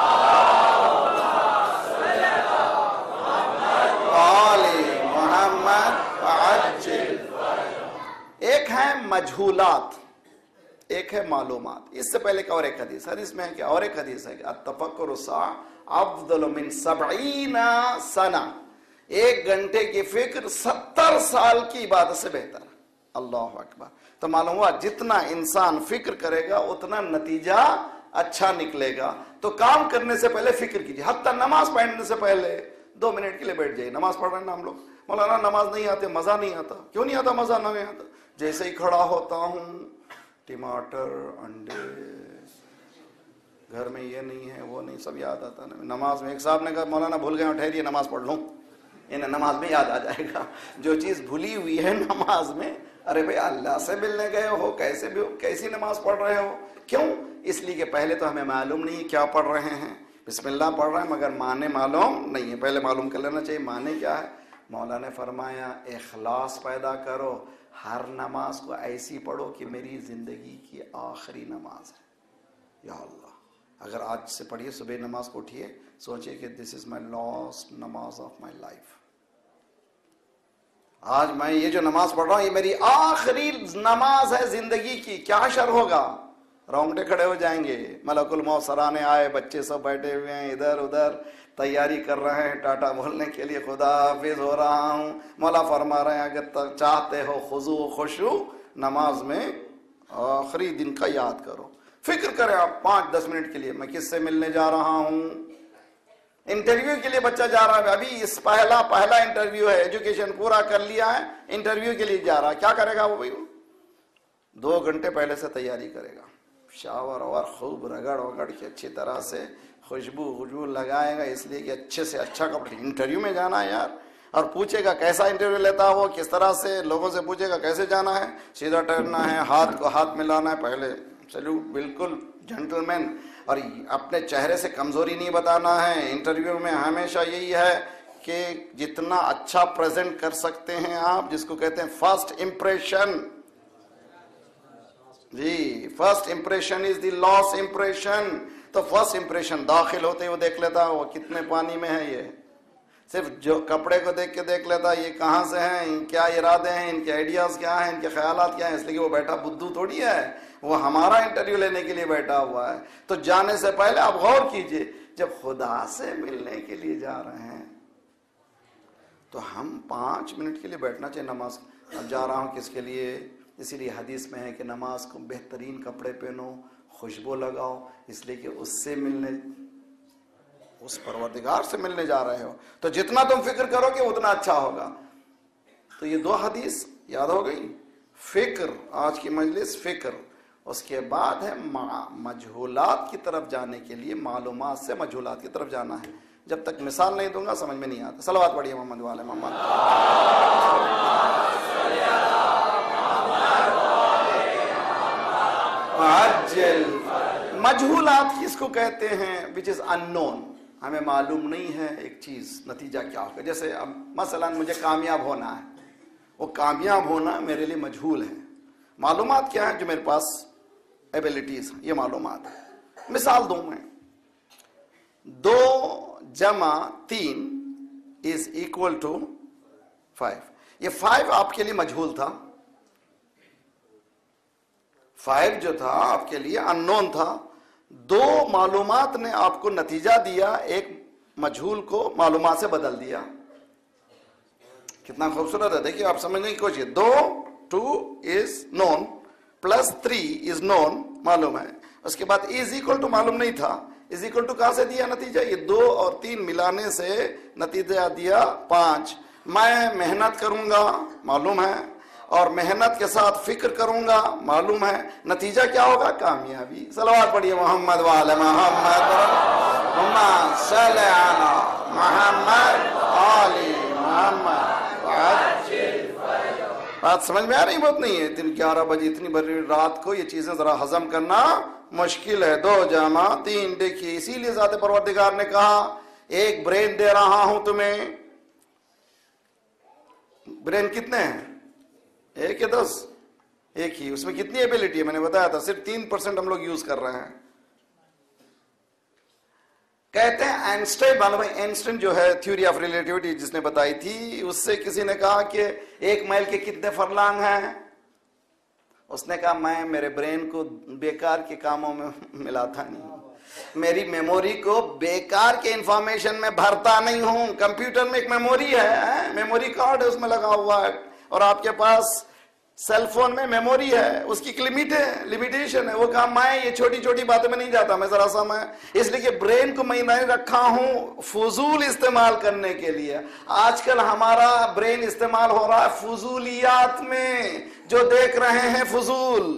एक है मजहूलात, एक है मालूमात। इससे पहले का और एक हदीस, हदीस में है कि और एक हदीस है कि अत्तफक्कुरु अफ़ज़लु मिन सबईना सना। एक घंटे की फिक्र सत्तर साल की इबादत से बेहतर है। अल्लाह अकबर। तो मालूम हुआ, जितना इंसान फिक्र करेगा उतना नतीजा अच्छा निकलेगा। तो काम करने से पहले फिक्र कीजिए। हत्ता नमाज पढ़ने से पहले दो मिनट के लिए बैठ जाइए। नमाज पढ़ रहे हैं ना हम लोग, मौलाना नमाज नहीं आते, मजा नहीं आता। क्यों नहीं आता मजा? नहीं आता। जैसे ही खड़ा होता हूँ, टमाटर, अंडे, घर में ये नहीं है, वो नहीं, सब याद आता है। नमाज में एक साहब ने कहा, मौलाना भूल गए, ठहरिए नमाज पढ़ लूँ। इन्हें नमाज में याद आ जाएगा जो चीज भूली हुई है नमाज में। अरे भाई, अल्लाह से मिलने गए हो, कैसे भी कैसी नमाज पढ़ रहे हो? क्यों? इसलिए कि पहले तो हमें मालूम नहीं है क्या पढ़ रहे हैं। बिस्मिल्लाह पढ़ रहे हैं मगर माने मालूम नहीं है। पहले मालूम कर लेना चाहिए माने क्या है। मौला ने फरमाया, इखलास पैदा करो, हर नमाज को ऐसी पढ़ो कि मेरी जिंदगी की आखिरी नमाज है। या अल्लाह, अगर आज से पढ़िए, सुबह नमाज को उठिए, सोचिए कि दिस इज माई लास्ट नमाज ऑफ माई लाइफ। آج میں یہ جو نماز پڑھ رہا ہوں یہ میری آخری نماز ہے زندگی کی، کیا حشر ہوگا؟ رونگٹے کھڑے ہو جائیں گے، ملک الموت سرانے آئے، بچے سب بیٹھے ہوئے ہیں ادھر ادھر تیاری کر رہے ہیں ٹاٹا بولنے کے لیے، خدا حافظ ہو رہا ہوں۔ مولا فرما رہے ہیں اگر چاہتے ہو خضوع و خشوع، نماز میں آخری دن کا یاد کرو، فکر کریں آپ پانچ دس منٹ کے لیے میں کس سے ملنے جا رہا ہوں۔ انٹرویو کے لیے بچہ جا رہا ہے، ابھی اس پہلا پہلا انٹرویو ہے، ایجوکیشن پورا کر لیا ہے، انٹرویو کے لیے جا رہا ہے، کیا کرے گا وہ بھائی؟ دو گھنٹے پہلے سے تیاری کرے گا، شاور اور خوب رگڑ وگڑ کے اچھی طرح سے خوشبو خوشبو لگائے گا، اس لیے کہ اچھے سے اچھا کپڑے، انٹرویو میں جانا ہے یار، اور پوچھے گا کیسا انٹرویو لیتا ہو، کس طرح سے لوگوں سے پوچھے گا کیسے جانا ہے، سیدھا ٹہرنا ہے، ہاتھ کو ہاتھ ملانا ہے، پہلے سلوٹ بالکل جنٹل مین، اور اپنے چہرے سے کمزوری نہیں بتانا ہے۔ انٹرویو میں ہمیشہ یہی ہے کہ جتنا اچھا پریزنٹ کر سکتے ہیں آپ، جس کو کہتے ہیں فرسٹ امپریشن، جی first impression is the last impression, تو فرسٹ امپریشن داخل ہوتے وہ دیکھ لیتا وہ کتنے پانی میں ہے، یہ صرف جو کپڑے کو دیکھ کے دیکھ لیتا یہ کہاں سے ہیں، کیا ارادے ہیں، ان کے آئیڈیاز کیا ہیں، ان کے خیالات کیا ہیں، اس لیے کہ وہ بیٹھا بدھو تھوڑی ہے، وہ ہمارا انٹرویو لینے کے لیے بیٹھا ہوا ہے۔ تو جانے سے پہلے آپ غور کیجئے، جب خدا سے ملنے کے لیے جا رہے ہیں تو ہم پانچ منٹ کے لیے بیٹھنا چاہیے نماز، اب جا رہا ہوں کس کے لیے، اسی لیے حدیث میں ہے کہ نماز کو بہترین کپڑے پہنو، خوشبو لگاؤ، اس لیے کہ اس سے ملنے، اس پروردگار سے ملنے جا رہے ہو، تو جتنا تم فکر کرو گے اتنا اچھا ہوگا۔ تو یہ دو حدیث یاد ہو گئی، فکر، آج کی مجلس فکر، اس کے بعد ہے مجہولات کی طرف جانے کے لیے، معلومات سے مجہولات کی طرف جانا ہے۔ جب تک مثال نہیں دوں گا سمجھ میں نہیں آتا۔ صلوات پڑھیے محمد والے محمد۔ مجہولات کس کو کہتے ہیں؟ which is unknown، ہمیں معلوم نہیں ہے ایک چیز، نتیجہ کیا ہوگا۔ جیسے اب مثلا مجھے کامیاب ہونا ہے، وہ کامیاب ہونا میرے لیے مجہول ہے۔ معلومات کیا ہیں جو میرے پاس ایبیلٹیز ہیں، یہ معلومات ہے۔ مثال دوں میں، دو جمع تین از اکول ٹو فائیو، یہ فائیو آپ کے لیے مجہول تھا، فائیو جو تھا آپ کے لیے ان نون تھا، دو معلومات نے آپ کو نتیجہ دیا، ایک مجہول کو معلومات سے بدل دیا۔ کتنا خوبصورت ہے، دیکھیے آپ سمجھنے کی کوشش، دو two is known plus three is known معلوم ہے، اس کے بعد از اکول ٹو معلوم نہیں تھا، از اکول ٹو کہاں سے دیا نتیجہ؟ یہ دو اور تین ملانے سے نتیجہ دیا پانچ۔ میں محنت کروں گا معلوم ہے، اور محنت کے ساتھ فکر کروں گا معلوم ہے، نتیجہ کیا ہوگا؟ کامیابی۔ صلوات پڑھیے محمد وعلی محمد، اللہم صل علی محمد آل محمد۔ بات سمجھ میں آ رہی؟ بات نہیں ہے، دن گیارہ بجے اتنی بڑی رات کو یہ چیزیں ذرا ہضم کرنا مشکل ہے۔ دو جمع تین، دیکھیے اسی لیے ذات پروردگار نے کہا ایک برین دے رہا ہوں تمہیں۔ برین کتنے ہیں؟ ایک یا دس؟ ایک ہی، اس میں کتنی ایبیلٹی ہے میں نے بتایا تھا، صرف تین پرسنٹ ہم لوگ یوز کر رہے ہیں۔ کہتے ہیں آئنسٹائن، معلوم ہے آئنسٹائن جو ہے تھیوری آف ریلیٹیوٹی جس نے بتائی تھی، اس سے کسی نے کہا کہ ایک میل کے کتنے فرلانگ ہیں؟ اس نے کہا میں میرے برین کو بیکار کے کاموں میں ملاتا نہیں ہوں، میری میموری کو بیکار کے انفارمیشن میں بھرتا نہیں ہوں۔ کمپیوٹر میں ایک میموری ہے، میموری کارڈ ہے اس میں لگا ہوا ہے، اور آپ کے پاس سیل فون میں میموری ہے، اس کی لمٹ ہے، لمیٹیشن ہے۔ وہ کہا میں یہ چھوٹی چھوٹی باتوں میں نہیں جاتا، میں ذرا سا میں اس لیے کہ برین کو میں نہیں رکھا ہوں فضول استعمال کرنے کے لیے۔ آج کل ہمارا برین استعمال ہو رہا ہے فضولیات میں، جو دیکھ رہے ہیں فضول۔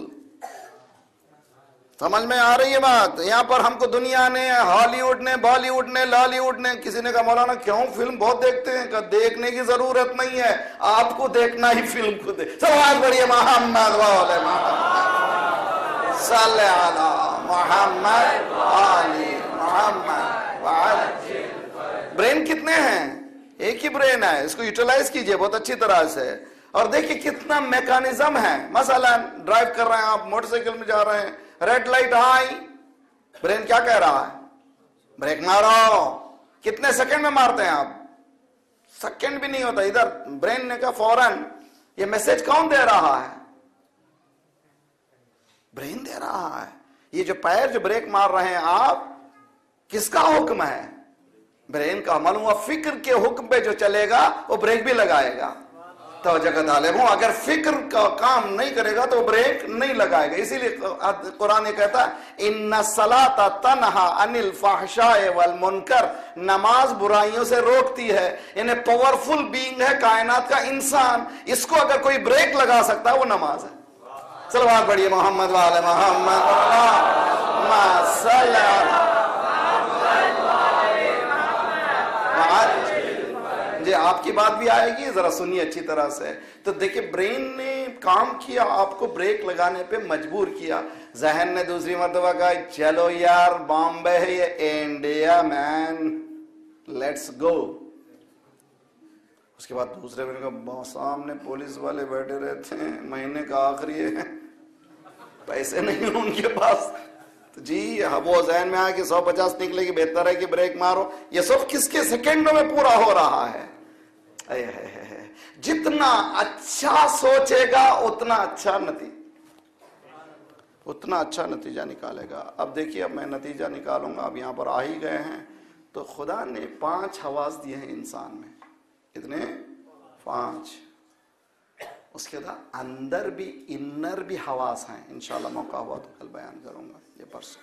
سمجھ میں آ رہی ہے بات؟ یہاں پر ہم کو دنیا نے، ہالی ووڈ نے، بالی ووڈ نے، لالی ووڈ نے، کسی نے کہا مولانا کیوں فلم بہت دیکھتے ہیں؟ کہ دیکھنے کی ضرورت نہیں ہے، آپ کو دیکھنا ہی فلم کو دیکھ۔ سوال پڑھیے محمد وعلی محمد، صلی علی محمد آل محمد وعلی۔ برین کتنے ہیں؟ ایک ہی برین ہے، اس کو یوٹیلائز کیجئے بہت اچھی طرح سے، اور دیکھیں کتنا میکانزم ہے۔ مثلا ڈرائیو کر رہے ہیں آپ، موٹر سائیکل میں جا رہے ہیں، ریڈ لائٹ آئی، برین کیا کہہ رہا ہے؟ بریک مارو۔ کتنے سیکنڈ میں مارتے ہیں آپ؟ सेकंड भी नहीं होता, इधर ब्रेन ने कहा फौरन, ये मैसेज कौन दे रहा है? ब्रेन दे रहा है। ये जो पैर जो ब्रेक मार रहे हैं आप, किसका हुक्म है? ब्रेन का। मालूम हुआ फिक्र के हुक्म पे जो चलेगा वो ब्रेक भी लगाएगा। तो जगत आलिम हूं, अगर फिक्र का काम नहीं करेगा तो ब्रेक नहीं लगाएगा। इसीलिए कुरान ये कहता है इन्ना सलाता तन्हा अनिल फाहशाए वल मुनकर, नमाज बुराइयों से रोकती है। इन्हें पावरफुल बीइंग है कायनात का इंसान, इसको अगर कोई ब्रेक लगा सकता है वो नमाज है। सलवात बढ़िए मोहम्मद वाले मोहम्मद जी। आपकी बात भी आएगी, जरा सुनिए अच्छी तरह से। तो देखिए ब्रेन ने काम किया, आपको ब्रेक लगाने पे मजबूर किया। जहन ने दूसरी मर्तबा कहा चलो यार बॉम्बे है ये इंडिया मैन, लेट्स गो। उसके बाद दूसरे दिन का सामने पुलिस वाले बैठे रहते हैं, महीने का आखिरी है, पैसे नहीं उनके पास, तो जी वो जहन में आया कि सौ पचास निकलेगी, बेहतर है कि ब्रेक मारो। ये सब किसके सेकंडों में पूरा हो रहा है। है, है, है, है। जितना अच्छा सोचेगा उतना अच्छा नतीजा उतना अच्छा नतीजा निकालेगा। अब देखिए, अब मैं नतीजा निकालूंगा। अब यहां पर आ ही गए हैं, तो खुदा ने पांच हवास दिए हैं इंसान में। कितने? पांच। उसके बाद अंदर भी इनर भी हवास हैं। इंशाल्लाह मौका हुआ तो कल बयान करूंगा, ये परसों।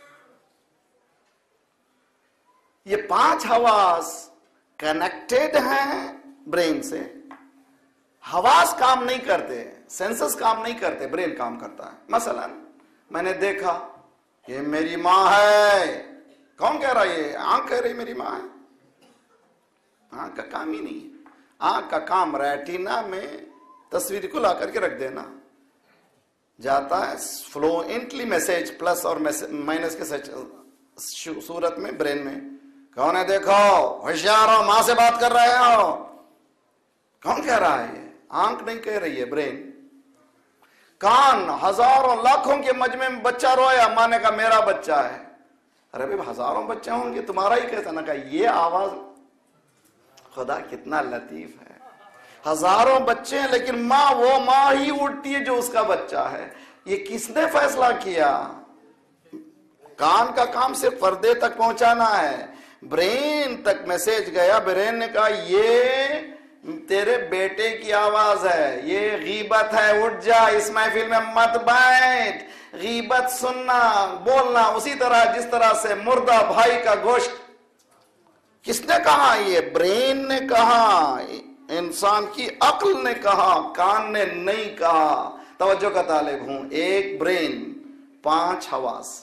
ये पांच हवास कनेक्टेड हैं ब्रेन से। हवास काम नहीं करते, सेंसस काम नहीं करते, ब्रेन काम करता है। मसलन मैंने देखा ये मेरी माँ है, कौन कह रहा है? ये आंख कह रही मेरी माँ है। आंख का काम ही नहीं है। आंख का काम रेटिना में तस्वीर को ला करके रख देना, जाता है फ्लुएंटली मैसेज प्लस और माइनस के सूरत में ब्रेन में। कौन है? देखो होशियार हो, मां से बात कर रहे हो। कौन कह रहा है? ये आंख नहीं कह रही है, ब्रेन। कान, हजारों लाखों के मजमे में बच्चा रोया, मां ने कहा मेरा बच्चा है। अरे भाई हजारों बच्चे होंगे, तुम्हारा ही कैसा? ना कहा ये आवाज। खुदा कितना लतीफ है। हजारों बच्चे हैं लेकिन माँ, वो माँ ही उठती है जो उसका बच्चा है। ये किसने फैसला किया? कान का काम सिर्फ पर्दे तक पहुंचाना है, ब्रेन तक मैसेज गया। ब्रेन ने कहा ये तेरे बेटे की आवाज है, ये गीबत है, उठ जा, इस महफिल में मत बैठ। गीबत सुनना, बोलना उसी तरह जिस तरह से मुर्दा भाई का गोश्त। किसने कहा? ये ब्रेन ने कहा, इंसान की अक्ल ने कहा, कान ने नहीं कहा। तवज्जो का तालिब हूं। एक ब्रेन, पांच हवास।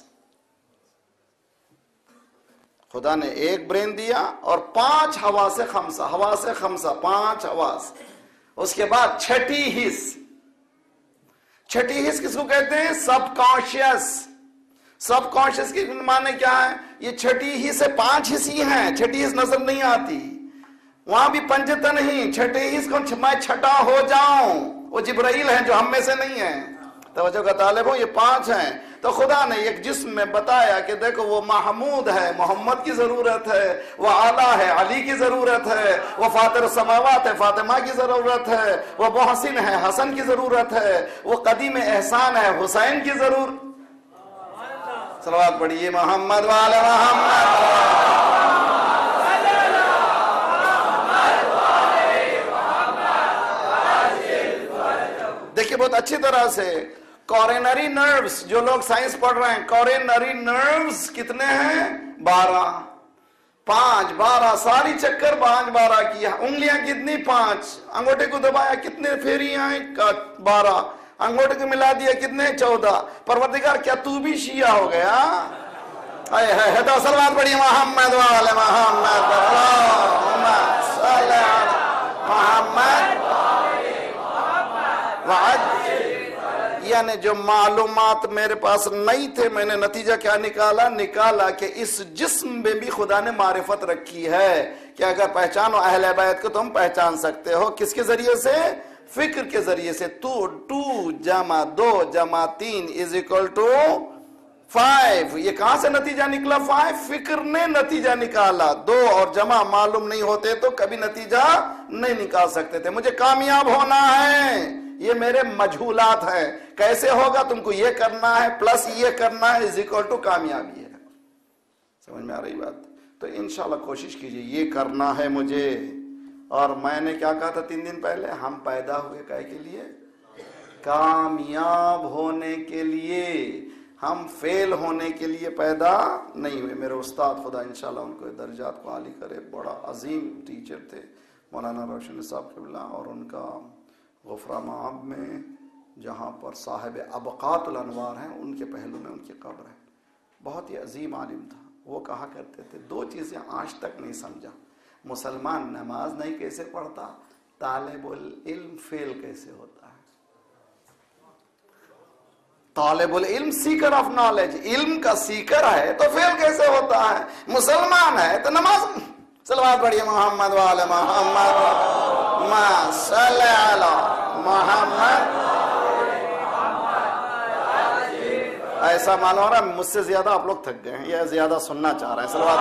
खुदा ने एक ब्रेन दिया और पांच हवा से खमसा, हवा से खमसा, पांच हवास। उसके बाद छठी हिस्स। छठी हिस्स किसको कहते हैं? सबकॉन्शियस। सबकॉन्शियस की माने क्या है? ये छठी हिस्स है, पांच हिस्सी हैं, छठी हिस्स नजर नहीं आती। वहां भी पंचतन ही, छठे हिस्स को मैं छठा हो जाऊं, वो जिब्राइल है जो हम में से नहीं है। तवज्जो का तालिब हो, ये पांच हैं। तो खुदा ने एक जिस्म में बताया कि देखो वो महमूद है, मोहम्मद की जरूरत है, वो आला है, अली की जरूरत है, वो फातिर समावात है, फातिमा की जरूरत है, वो मोहसिन है, हसन की जरूरत है, वो कदीम एहसान है, हुसैन की जरूरत। सलवात पढ़िए मोहम्मद वाले मोहम्मद। देखिए बहुत अच्छी तरह से कॉरेनरी नर्व्स, जो लोग साइंस पढ़ रहे हैं, कॉरेनरी नर्व्स कितने हैं? बारह। पांच, बारह, सारी चक्कर पांच बारह किया। उंगलियां कितनी? पांच। अंगूठे को दबाया, कितने फेरियां हैं? बारह। अंगूठे को मिला दिया, कितने? चौदह। परवरदिगार क्या तू भी शिया हो गया? है, है, है तो सलवात पढ़िए मोहम्मद वाले मोहम्मद मोहम्मद। यानी जो मालूमात मेरे पास नहीं थे, मैंने नतीजा क्या निकाला? निकाला कि इस जिस्म में भी खुदा ने मारिफत रखी है कि अगर पहचानो अहले बैत को तुम पहचान सकते हो। किसके जरिए से? फिक्र के जरिए से। टू टू जमा दो जमा तीन इज इक्वल टू فائیو، یہ کہاں سے نتیجہ نکلا؟ فائیو فکر نے نتیجہ نکالا. دو اور جمع معلوم نہیں ہوتے تو کبھی نتیجہ نہیں نکال سکتے تھے. مجھے کامیاب ہونا ہے، یہ میرے مجہولات ہیں. کیسے ہوگا؟ تم کو یہ کرنا ہے پلس یہ کرنا ہے از اکول ٹو کامیابی ہے. سمجھ میں آ رہی بات؟ تو انشاءاللہ کوشش کیجئے، یہ کرنا ہے مجھے. اور میں نے کیا کہا تھا تین دن پہلے؟ ہم پیدا ہوئے کائے کے لیے؟ کامیاب ہونے کے لیے. ہم فیل ہونے کے لیے پیدا نہیں ہوئے. میرے استاد خدا انشاءاللہ ان کو درجات کو عالی کرے، بڑا عظیم ٹیچر تھے مولانا روشن صاحب قبلہ، اور ان کا غفرہ معاب میں جہاں پر صاحب ابقات الانوار ہیں ان کے پہلو میں ان کی قبر ہے. بہت ہی عظیم عالم تھا. وہ کہا کرتے تھے دو چیزیں آج تک نہیں سمجھا، مسلمان نماز نہیں کیسے پڑھتا، طالب العلم فیل کیسے ہوتا ہے. طالب العلم سیکر آف نالج، علم کا سیکر ہے تو فیل کیسے ہوتا ہے. مسلمان ہے تو نماز. صلوات پڑھیے محمد وعلی محمد ما صلی علی محمد. ایسا معلوم ہو رہا ہے مجھ سے زیادہ آپ لوگ تھک گئے ہیں یا زیادہ سننا چاہ رہے ہیں. صلوات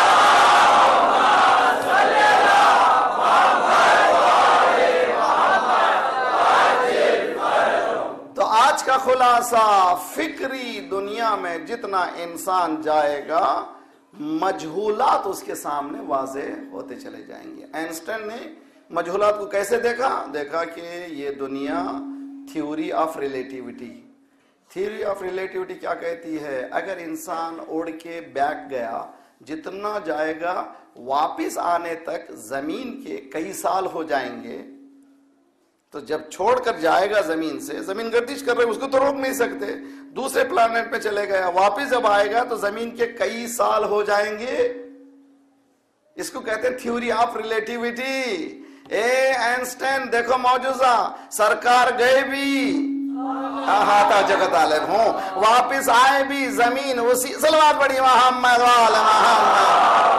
تو آج کا خلاصہ، فکری دنیا میں جتنا انسان جائے گا مجہولات اس کے سامنے واضح ہوتے چلے جائیں گے. اینسٹائن نے مجہولات کو کیسے دیکھا؟ دیکھا کہ یہ دنیا theory of relativity. Theory of relativity کیا کہتی ہے؟ اگر انسان اڑ کے بیک گیا، جتنا جائے گا واپس آنے تک زمین کے کئی سال ہو جائیں گے. تو جب چھوڑ کر جائے گا زمین سے، زمین گردش کر رہے اس کو تو روک نہیں سکتے، دوسرے پلانٹ پہ چلے گیا، واپس جب آئے گا تو زمین کے کئی سال ہو جائیں گے. اس کو کہتے ہیں تھیوری آف ریلیٹیوٹی. اے اینسٹائن دیکھو معجزہ، سرکار گئے بھی احاطہ جگت عالم ہوں، واپس آئے بھی زمین اسی. صلوات پڑھیے محمد وعلی محمد.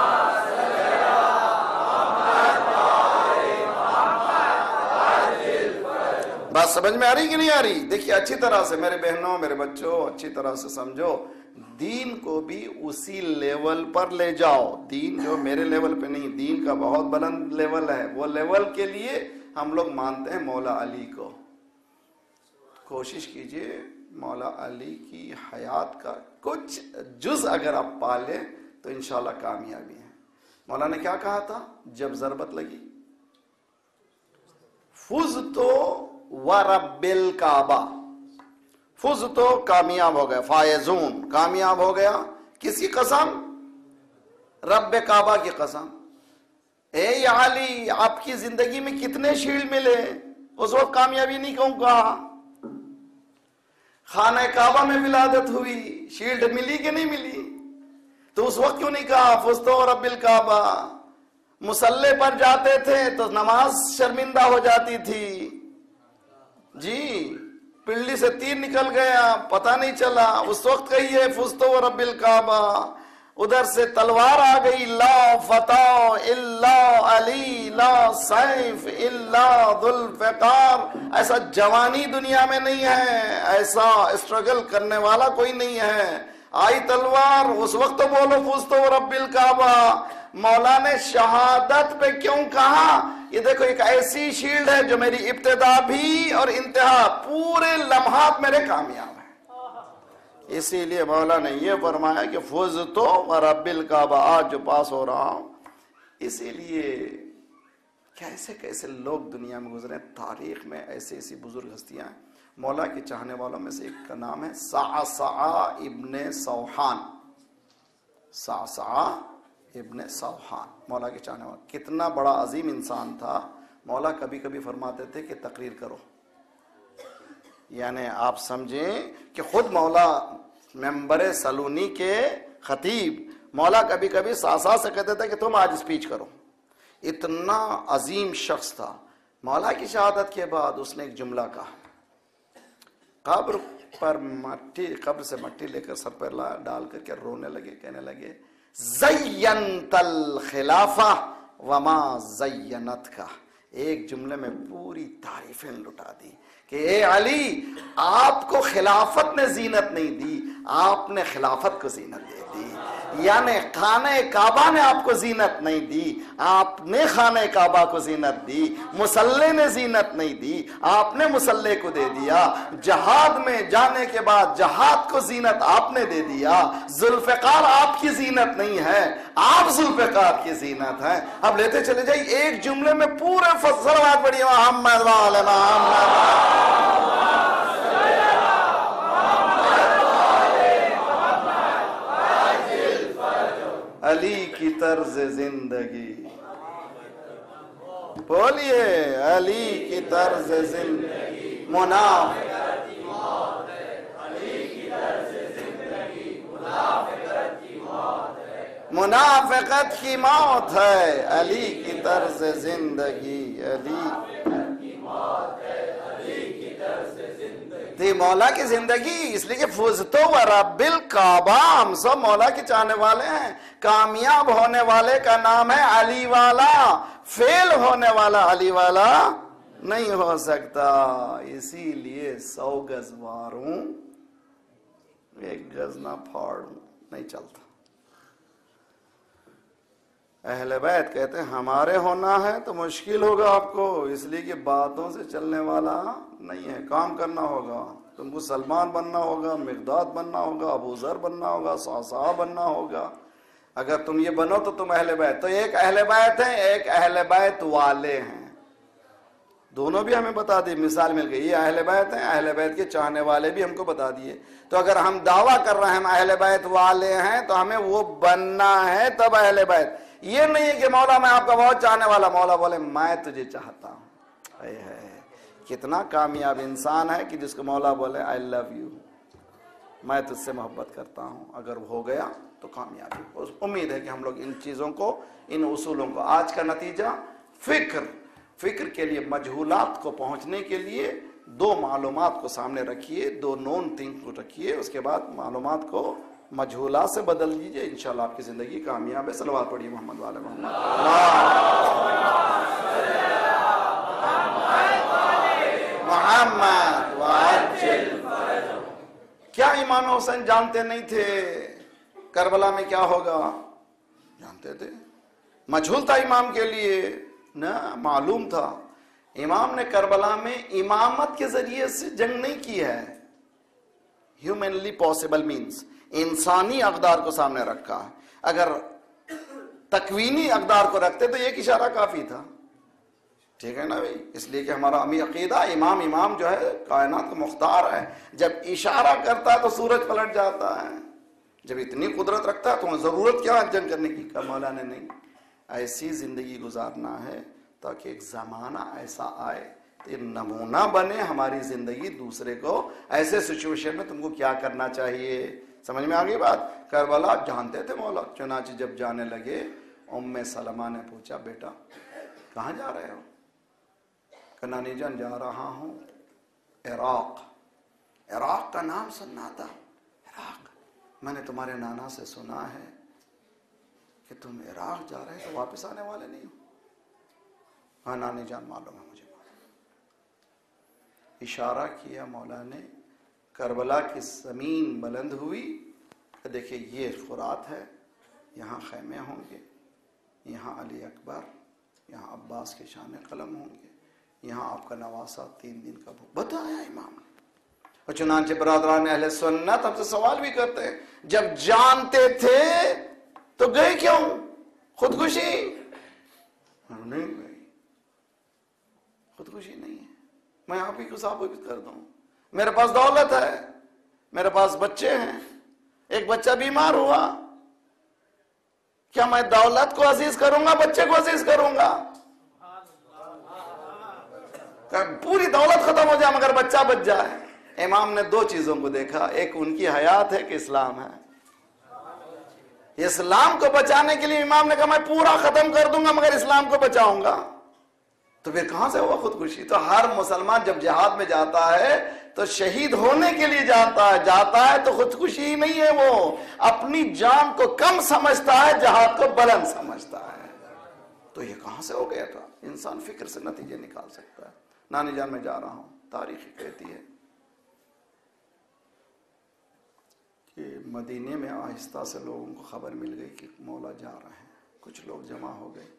بات سمجھ میں آ رہی کہ نہیں آ رہی؟ دیکھیے اچھی طرح سے میرے بہنوں میرے بچوں اچھی طرح سے سمجھو. دین کو بھی اسی لیول پر لے جاؤ. دین جو میرے لیول پہ نہیں، دین کا بہت بلند لیول ہے. وہ لیول کے لیے ہم لوگ مانتے ہیں مولا علی کو. کوشش کیجئے مولا علی کی حیات کا کچھ جز اگر آپ پالیں تو انشاءاللہ کامیابی ہے. مولا نے کیا کہا تھا جب ضربت لگی؟ فز تو ورب الکعبہ. فز تو کامیاب ہو گیا، فائزون کامیاب ہو گیا. کس کی قسم؟ رب کعبہ کی قسم. اے علی آپ کی زندگی میں کتنے شیلڈ ملے؟ اس وقت کامیابی نہیں کہوں کہا. خانہ کعبہ میں ولادت ہوئی، شیلڈ ملی کہ نہیں ملی؟ تو اس وقت کیوں نہیں کہا فزتو رب الکعبہ؟ مسلح پر جاتے تھے تو نماز شرمندہ ہو جاتی تھی. جی پنڈلی سے تیر نکل گیا پتہ نہیں چلا، اس وقت کہیے فزتو رب الکعبہ. ادھر سے تلوار آ گئی، لا فتح الا علی لا سیف الا ذوالفقار. ایسا جوانی دنیا میں نہیں ہے، ایسا اسٹرگل کرنے والا کوئی نہیں ہے. آئی تلوار، اس وقت تو بولو فزتو رب الکعبہ. مولا نے شہادت پہ کیوں کہا؟ یہ دیکھو ایک ایسی شیلڈ ہے جو میری ابتدا بھی اور انتہا پورے لمحات میرے کامیاب ہیں. اسی لیے مولا نے یہ فرمایا کہ فزتو ورب الکعبہ. آج جو پاس ہو رہا ہوں، اسی لیے کیسے کیسے لوگ دنیا میں گزرے. تاریخ میں ایسی ایسی بزرگ ہستیاں ہیں. مولا کے چاہنے والوں میں سے ایک کا نام ہے صعصع ابن سوحان. صعصع ابن سوحان مولا کے چاہنے والا. کتنا بڑا عظیم انسان تھا. مولا کبھی کبھی فرماتے تھے کہ تقریر کرو. یعنی آپ سمجھیں کہ خود مولا ممبر سلونی کے خطیب، مولا کبھی کبھی صعصع سے کہتے تھے کہ تم آج اسپیچ کرو. اتنا عظیم شخص تھا. مولا کی شہادت کے بعد اس نے ایک جملہ کہا. قبر پر مٹی قبر سے مٹی لے کر سر پر ڈال کر کے رونے لگے، کہنے لگے زینت الخلافہ وما زینت کا. ایک جملے میں پوری تعریفیں لٹا دی کہ اے علی آپ کو خلافت نے زینت نہیں دی، آپ نے خلافت کو زینت دے دی. یعنی خانہ کعبہ نے آپ کو زینت نہیں دی، آپ نے خانہ کعبہ کو زینت دی. مصلی نے زینت نہیں دی، آپ نے مصلی کو دے دیا. جہاد میں جانے کے بعد جہاد کو زینت آپ نے دے دیا. ذوالفقار آپ کی زینت نہیں ہے، آپ ذوالفقار کی زینت ہے. اب لیتے چلے جائیں ایک جملے میں پورے فصلوات پڑھیے محمد وعلی محمد. علی کی طرز زندگی، بولیے علی کی طرز زندگی منافقت کی موت ہے. علی کی طرز زندگی منافقت کی موت ہے. منافقت کی موت ہے علی کی طرز زندگی. علی کی موت ہے علی کی طرز زندگی. تھی مولا کی زندگی، اس لیے کہ فزتو و رب الکعبہ، ہم سب مولا کے چاہنے والے ہیں. کامیاب ہونے والے کا نام ہے علی والا، فیل ہونے والا علی والا نہیں ہو سکتا. اسی لیے سو گز ماروں ایک گز نہ پھاڑوں نہیں چلتا. اہل بیت کہتے ہیں ہمارے ہونا ہے تو مشکل ہوگا آپ کو، اس لیے کہ باتوں سے چلنے والا نہیں ہے، کام کرنا ہوگا. تم کو سلمان بننا ہوگا، مقداد بننا ہوگا، ابو ذر بننا ہوگا، صحابہ بننا ہوگا. اگر تم یہ بنو تو تم اہل بیت. تو ایک اہل بیت ہیں، ایک اہل بیت والے ہیں. دونوں بھی ہمیں بتا دی، مثال مل گئی. یہ اہل بیت ہیں، اہل بیت کے چاہنے والے بھی ہم کو بتا دیے. تو اگر ہم دعویٰ کر رہے ہیں ہم اہل بیت والے ہیں تو ہمیں وہ بننا ہے تب اہل بیت. یہ نہیں ہے کہ مولا میں آپ کا بہت چاہنے والا، مولا بولے میں تجھے چاہتا ہوں. اے ہے کتنا کامیاب انسان ہے کہ جس کو مولا بولے آئی لو یو، میں تجھ سے محبت کرتا ہوں. اگر ہو گیا تو کامیابی. امید ہے کہ ہم لوگ ان چیزوں کو، ان اصولوں کو، آج کا نتیجہ فکر فکر کے لیے مجہولات کو پہنچنے کے لیے دو معلومات کو سامنے رکھیے، دو نون تھنگ کو رکھیے، اس کے بعد معلومات کو مجہولات سے بدل دیجئے. انشاءاللہ آپ کی زندگی کامیاب ہے. صلوات پڑھیے محمد والے محمد. محمد وعجل. کیا امام حسین جانتے نہیں تھے کربلا میں کیا ہوگا؟ جانتے تھے. مجہول تھا امام کے لیے؟ نہ، معلوم تھا. امام نے کربلا میں امامت کے ذریعے سے جنگ نہیں کی ہے. ہیومنلی پاسبل مینز انسانی اقدار کو سامنے رکھا ہے. اگر تکوینی اقدار کو رکھتے تو ایک اشارہ کافی تھا. ٹھیک ہے نا بھائی؟ اس لیے کہ ہمارا امی عقیدہ امام امام جو ہے کائنات کا مختار ہے. جب اشارہ کرتا ہے تو سورج پلٹ جاتا ہے. جب اتنی قدرت رکھتا ہے تو ضرورت کیا جنگ کرنے کی؟ کا مولا نے نہیں. ایسی زندگی گزارنا ہے تاکہ ایک زمانہ ایسا آئے کہ نمونہ بنے ہماری زندگی دوسرے کو. ایسے سچویشن میں تم کو کیا کرنا چاہیے؟ سمجھ میں آگئی بات؟ کربلا جانتے تھے مولا. چنانچہ جب جانے لگے ام سلمہ نے پوچھا بیٹا کہاں جا رہے ہو؟ کہ نانی جان جا رہا ہوں عراق. عراق کا نام سننا تھا. عراق میں نے تمہارے نانا سے سنا ہے کہ تم عراق جا رہے تو واپس آنے والے نہیں ہو. ہاں نانی جان معلوم ہے مجھے. اشارہ کیا مولا نے. کربلا کی زمین بلند ہوئی کہ دیکھیں یہ فرات ہے، یہاں خیمے ہوں گے، یہاں علی اکبر، یہاں عباس کے شان قلم ہوں گے، یہاں آپ کا نواسہ تین دن کا بتایا امام نے. اور چنانچہ برادران اہل سنت ہم سے سوال بھی کرتے ہیں جب جانتے تھے تو گئے کیوں؟ خودکشی نہیں گئی. خودکشی نہیں ہے. میں آپ ہی کو ثابت کر دوں. میرے پاس دولت ہے، میرے پاس بچے ہیں، ایک بچہ بیمار ہوا، کیا میں دولت کو عزیز کروں گا بچے کو عزیز کروں گا؟ پوری دولت ختم ہو جائے مگر بچہ بچ جائے. امام نے دو چیزوں کو دیکھا، ایک ان کی حیات ہے کہ اسلام ہے. اسلام کو بچانے کے لیے امام نے کہا میں پورا ختم کر دوں گا مگر اسلام کو بچاؤں گا. تو پھر کہاں سے ہوا خودکشی؟ تو ہر مسلمان جب جہاد میں جاتا ہے تو شہید ہونے کے لیے جاتا ہے. جاتا ہے تو خودکشی ہی نہیں ہے، وہ اپنی جان کو کم سمجھتا ہے، جہاد کو بلند سمجھتا ہے. تو یہ کہاں سے ہو گیا تھا؟ انسان فکر سے نتیجے نکال سکتا ہے. نانی جان میں جا رہا ہوں، تاریخ کہتی ہے کہ مدینے میں آہستہ سے لوگوں کو خبر مل گئی کہ مولا جا رہے ہیں. کچھ لوگ جمع ہو گئے.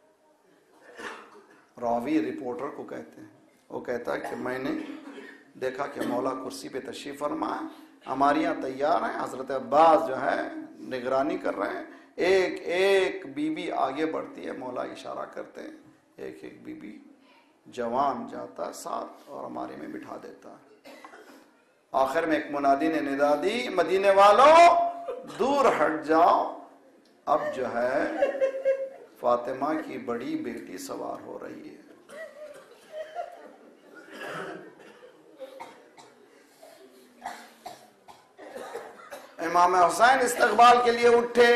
راوی رپورٹر کو کہتے ہیں، وہ کہتا ہے کہ میں نے دیکھا کہ مولا کرسی پہ تشریف فرما ہے، ہمارے یہاں تیار ہیں. حضرت عباس جو ہے نگرانی کر رہے ہیں. ایک ایک بی بی آگے بڑھتی ہے، مولا اشارہ کرتے ہیں، ایک ایک بی بی جوان جاتا ہے ساتھ اور ہمارے میں بٹھا دیتا ہے. آخر میں ایک منادی نے ندا دی، مدینے والوں دور ہٹ جاؤ، اب جو ہے فاطمہ کی بڑی بیٹی سوار ہو رہی ہے. امام حسین استقبال کے لیے اٹھے،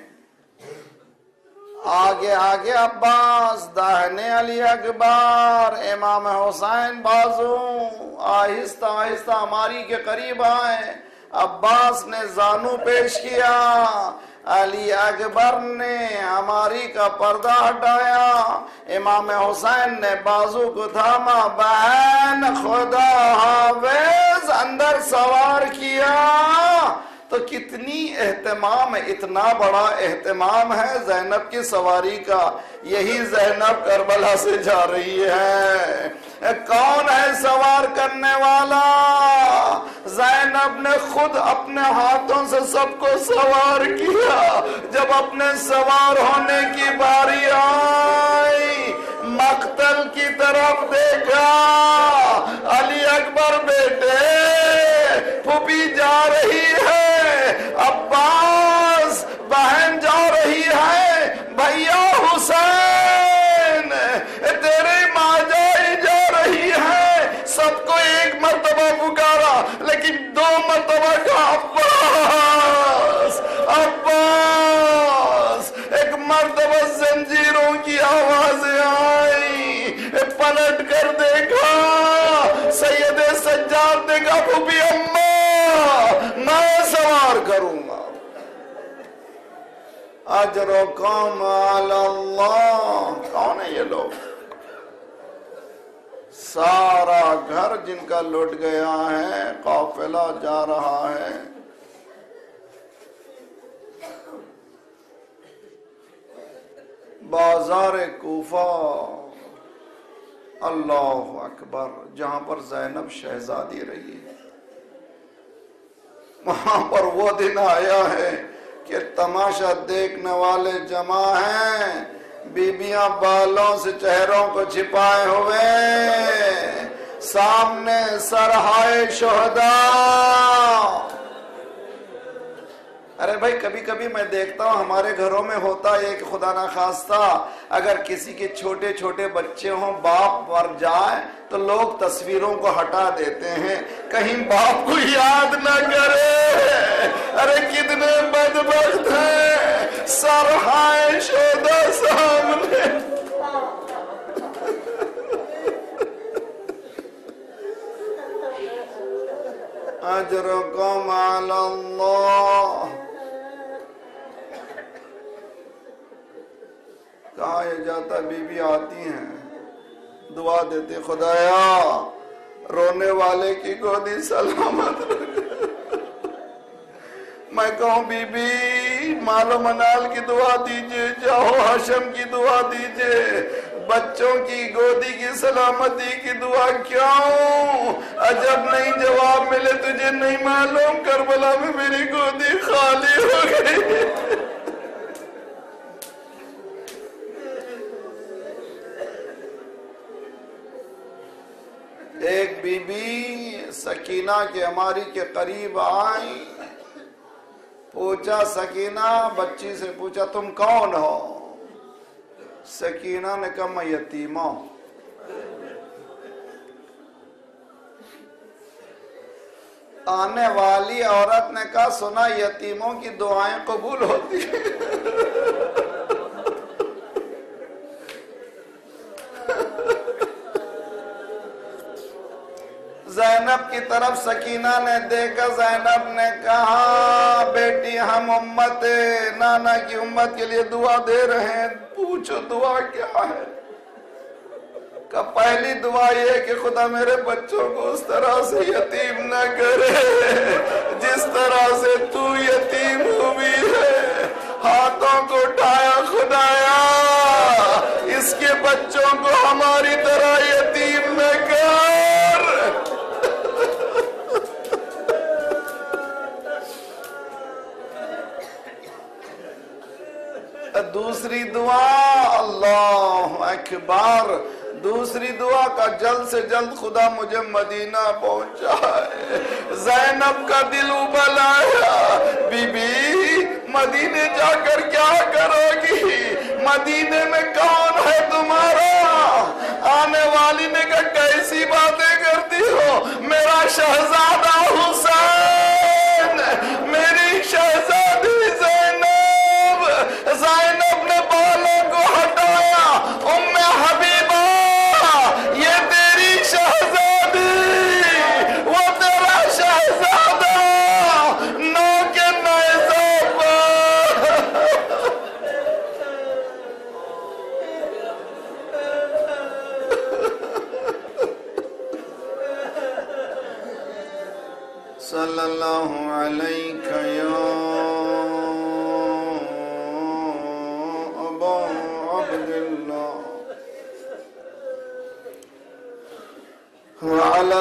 آگے آگے عباس، داہنے علی اکبر، امام حسین بازو. آہستہ آہستہ ہماری کے قریب آئے. عباس نے زانو پیش کیا، علی اکبر نے ہماری کا پردہ ہٹایا، امام حسین نے بازو کو تھاما، بہن خدا حافظ اندر سوار کیا. تو کتنی اہتمام ہے، اتنا بڑا اہتمام ہے زینب کی سواری کا. یہی زینب کربلا سے جا رہی ہے. کون ہے سوار کرنے والا؟ زینب نے خود اپنے ہاتھوں سے سب کو سوار کیا. جب اپنے سوار ہونے کی باری آئی، مقتل کی طرف دیکھا، علی اکبر بیٹے، پھوپھی جا رہی ہے، عباس بہن جا رہی ہے، بھیا حسین تیری ماں جائی جا رہی ہے. سب کو ایک مرتبہ پکارا، لیکن دو مرتبہ کا عباس عباس. ایک مرتبہ زنجیروں کی آوازیں آئی، پلٹ کر دیکھا، سید سجاد نے کہا پھوپھی اماں میں سوار کروں گا. اجرکم علی اللہ. کون ہے یہ لوگ؟ سارا گھر جن کا لٹ گیا ہے، قافلہ جا رہا ہے. بازار کوفہ، اللہ اکبر، جہاں پر زینب شہزادی رہی ہے، وہاں پر وہ دن آیا ہے کہ تماشا دیکھنے والے جمع ہیں، بیبیاں بالوں سے چہروں کو چھپائے ہوئے، سامنے سرہائے شہداء. ارے بھائی کبھی کبھی میں دیکھتا ہوں ہمارے گھروں میں ہوتا ہے کہ خدا نخواستہ اگر کسی کے چھوٹے چھوٹے بچے ہوں، باپ مر جائے تو لوگ تصویروں کو ہٹا دیتے ہیں کہیں باپ کو یاد نہ کرے. ارے کتنے بدبخت ہیں، سرہائے شہداء سامنے. اجرکم علی اللہ. کہا یہ جاتا، بی بی آتی ہیں، دعا دیتے، خدایا رونے والے کی گودی سلامت رکھ. میں کہوں بی بی مال و منال کی دعا دیجئے، جاؤ حشم کی دعا دیجئے، بچوں کی گودی کی سلامتی کی دعا کیوں؟ عجب نہیں جواب ملے تجھے نہیں معلوم، کربلا میں میری گودی خالی ہو گئی. ایک بی بی سکینہ کے ہماری کے قریب آئی، پوچھا، سکینہ بچی سے پوچھا تم کون ہو؟ سکینہ نے کہا میں یتیمہ ہوں. آنے والی عورت نے کہا سنا یتیموں کی دعائیں قبول ہوتی ہیں. زینب کی طرف سکینہ نے دیکھا، زینب نے کہا بیٹی ہم امت نانا کی امت کے لیے دعا دے رہے ہیں، پوچھو دعا کیا ہے؟ کہ پہلی دعا یہ کہ خدا میرے بچوں کو اس طرح سے یتیم نہ کرے جس طرح سے تو یتیم ہوئی ہے، ہاتھوں کو اٹھایا خدایا اس کے بچوں کو ہماری طرح یتیم میں کر۔ دوسری دعا، اللہ اکبر، دوسری دعا کا جلد سے جلد خدا مجھے مدینہ پہنچائے۔ زینب کا دل ابل آیا، بی بی مدینے جا کر کیا کرو گی؟ مدینے میں کون ہے تمہارا؟ آنے والی نے کہا کیسی باتیں کرتی ہو؟ میرا شہزادہ حسین، میری شہزادی زینب۔ زینب نے بالوں کو ہٹایا، ام حبیبہ یہ تیری شہزادی، وہ تیرا شہزادہ، نو کے نیزوں پر۔ صلی اللہ علیہ یا وعلى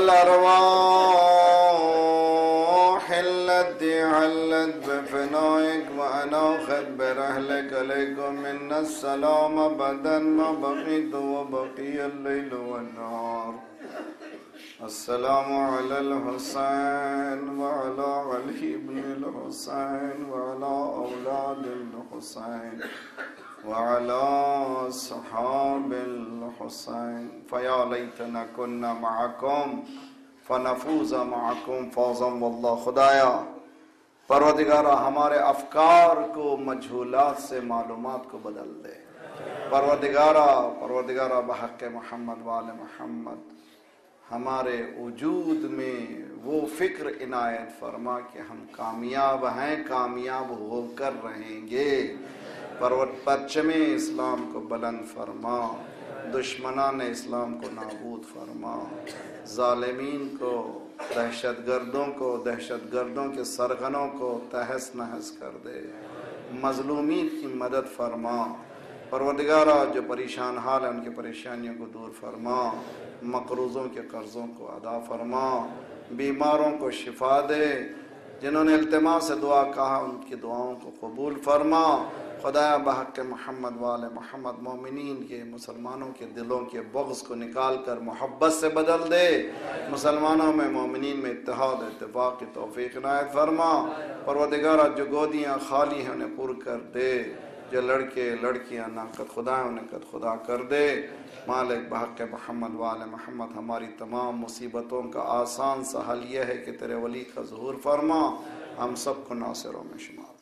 الأرواح التي علت بفنائك وأناخت برحلك عليكم منا السلام أبدا ما بقيت وبقي الليل والنهار. السلام على الحسين وعلى علي بن الحسين وعلى أولاد الحسين وعلى صحاب الحسين فيا ليتنا كنا معكم فنفوز معكم فوزا والله. خدایا پروردگارہ ہمارے افکار کو مجہولات سے معلومات کو بدل دے. پروردگارہ پروردگارہ بحق محمد وآل محمد ہمارے وجود میں وہ فکر عنایت فرما کہ ہم کامیاب ہیں، کامیاب ہو کر رہیں گے. پرچم اسلام کو بلند فرما، دشمنان اسلام کو نابود فرما، ظالمین کو، دہشت گردوں کو، دہشت گردوں کے سرغنوں کو تہس نہس کر دے، مظلومین کی مدد فرما. پروردگارہ جو پریشان حال ہیں ان کی پریشانیوں کو دور فرما، مقروضوں کے قرضوں کو ادا فرما، بیماروں کو شفا دے، جنہوں نے التماس سے دعا کہا ان کی دعاؤں کو قبول فرما. خدایا بحق محمد وآل محمد مومنین کے، مسلمانوں کے دلوں کے بغض کو نکال کر محبت سے بدل دے. مسلمانوں میں، مومنین میں اتحاد اتفاق کی توفیق عنایت فرما. پروردگارہ جو گودیاں خالی ہیں انہیں پر کر دے، جو لڑکے لڑکیاں ناقد خدا ہیں انہیں قد خدا کر دے. مالک بحق محمد وآل محمد ہماری تمام مصیبتوں کا آسان سا حل یہ ہے کہ تیرے ولی کا ظہور فرما، ہم سب کو ناصروں میں شمار.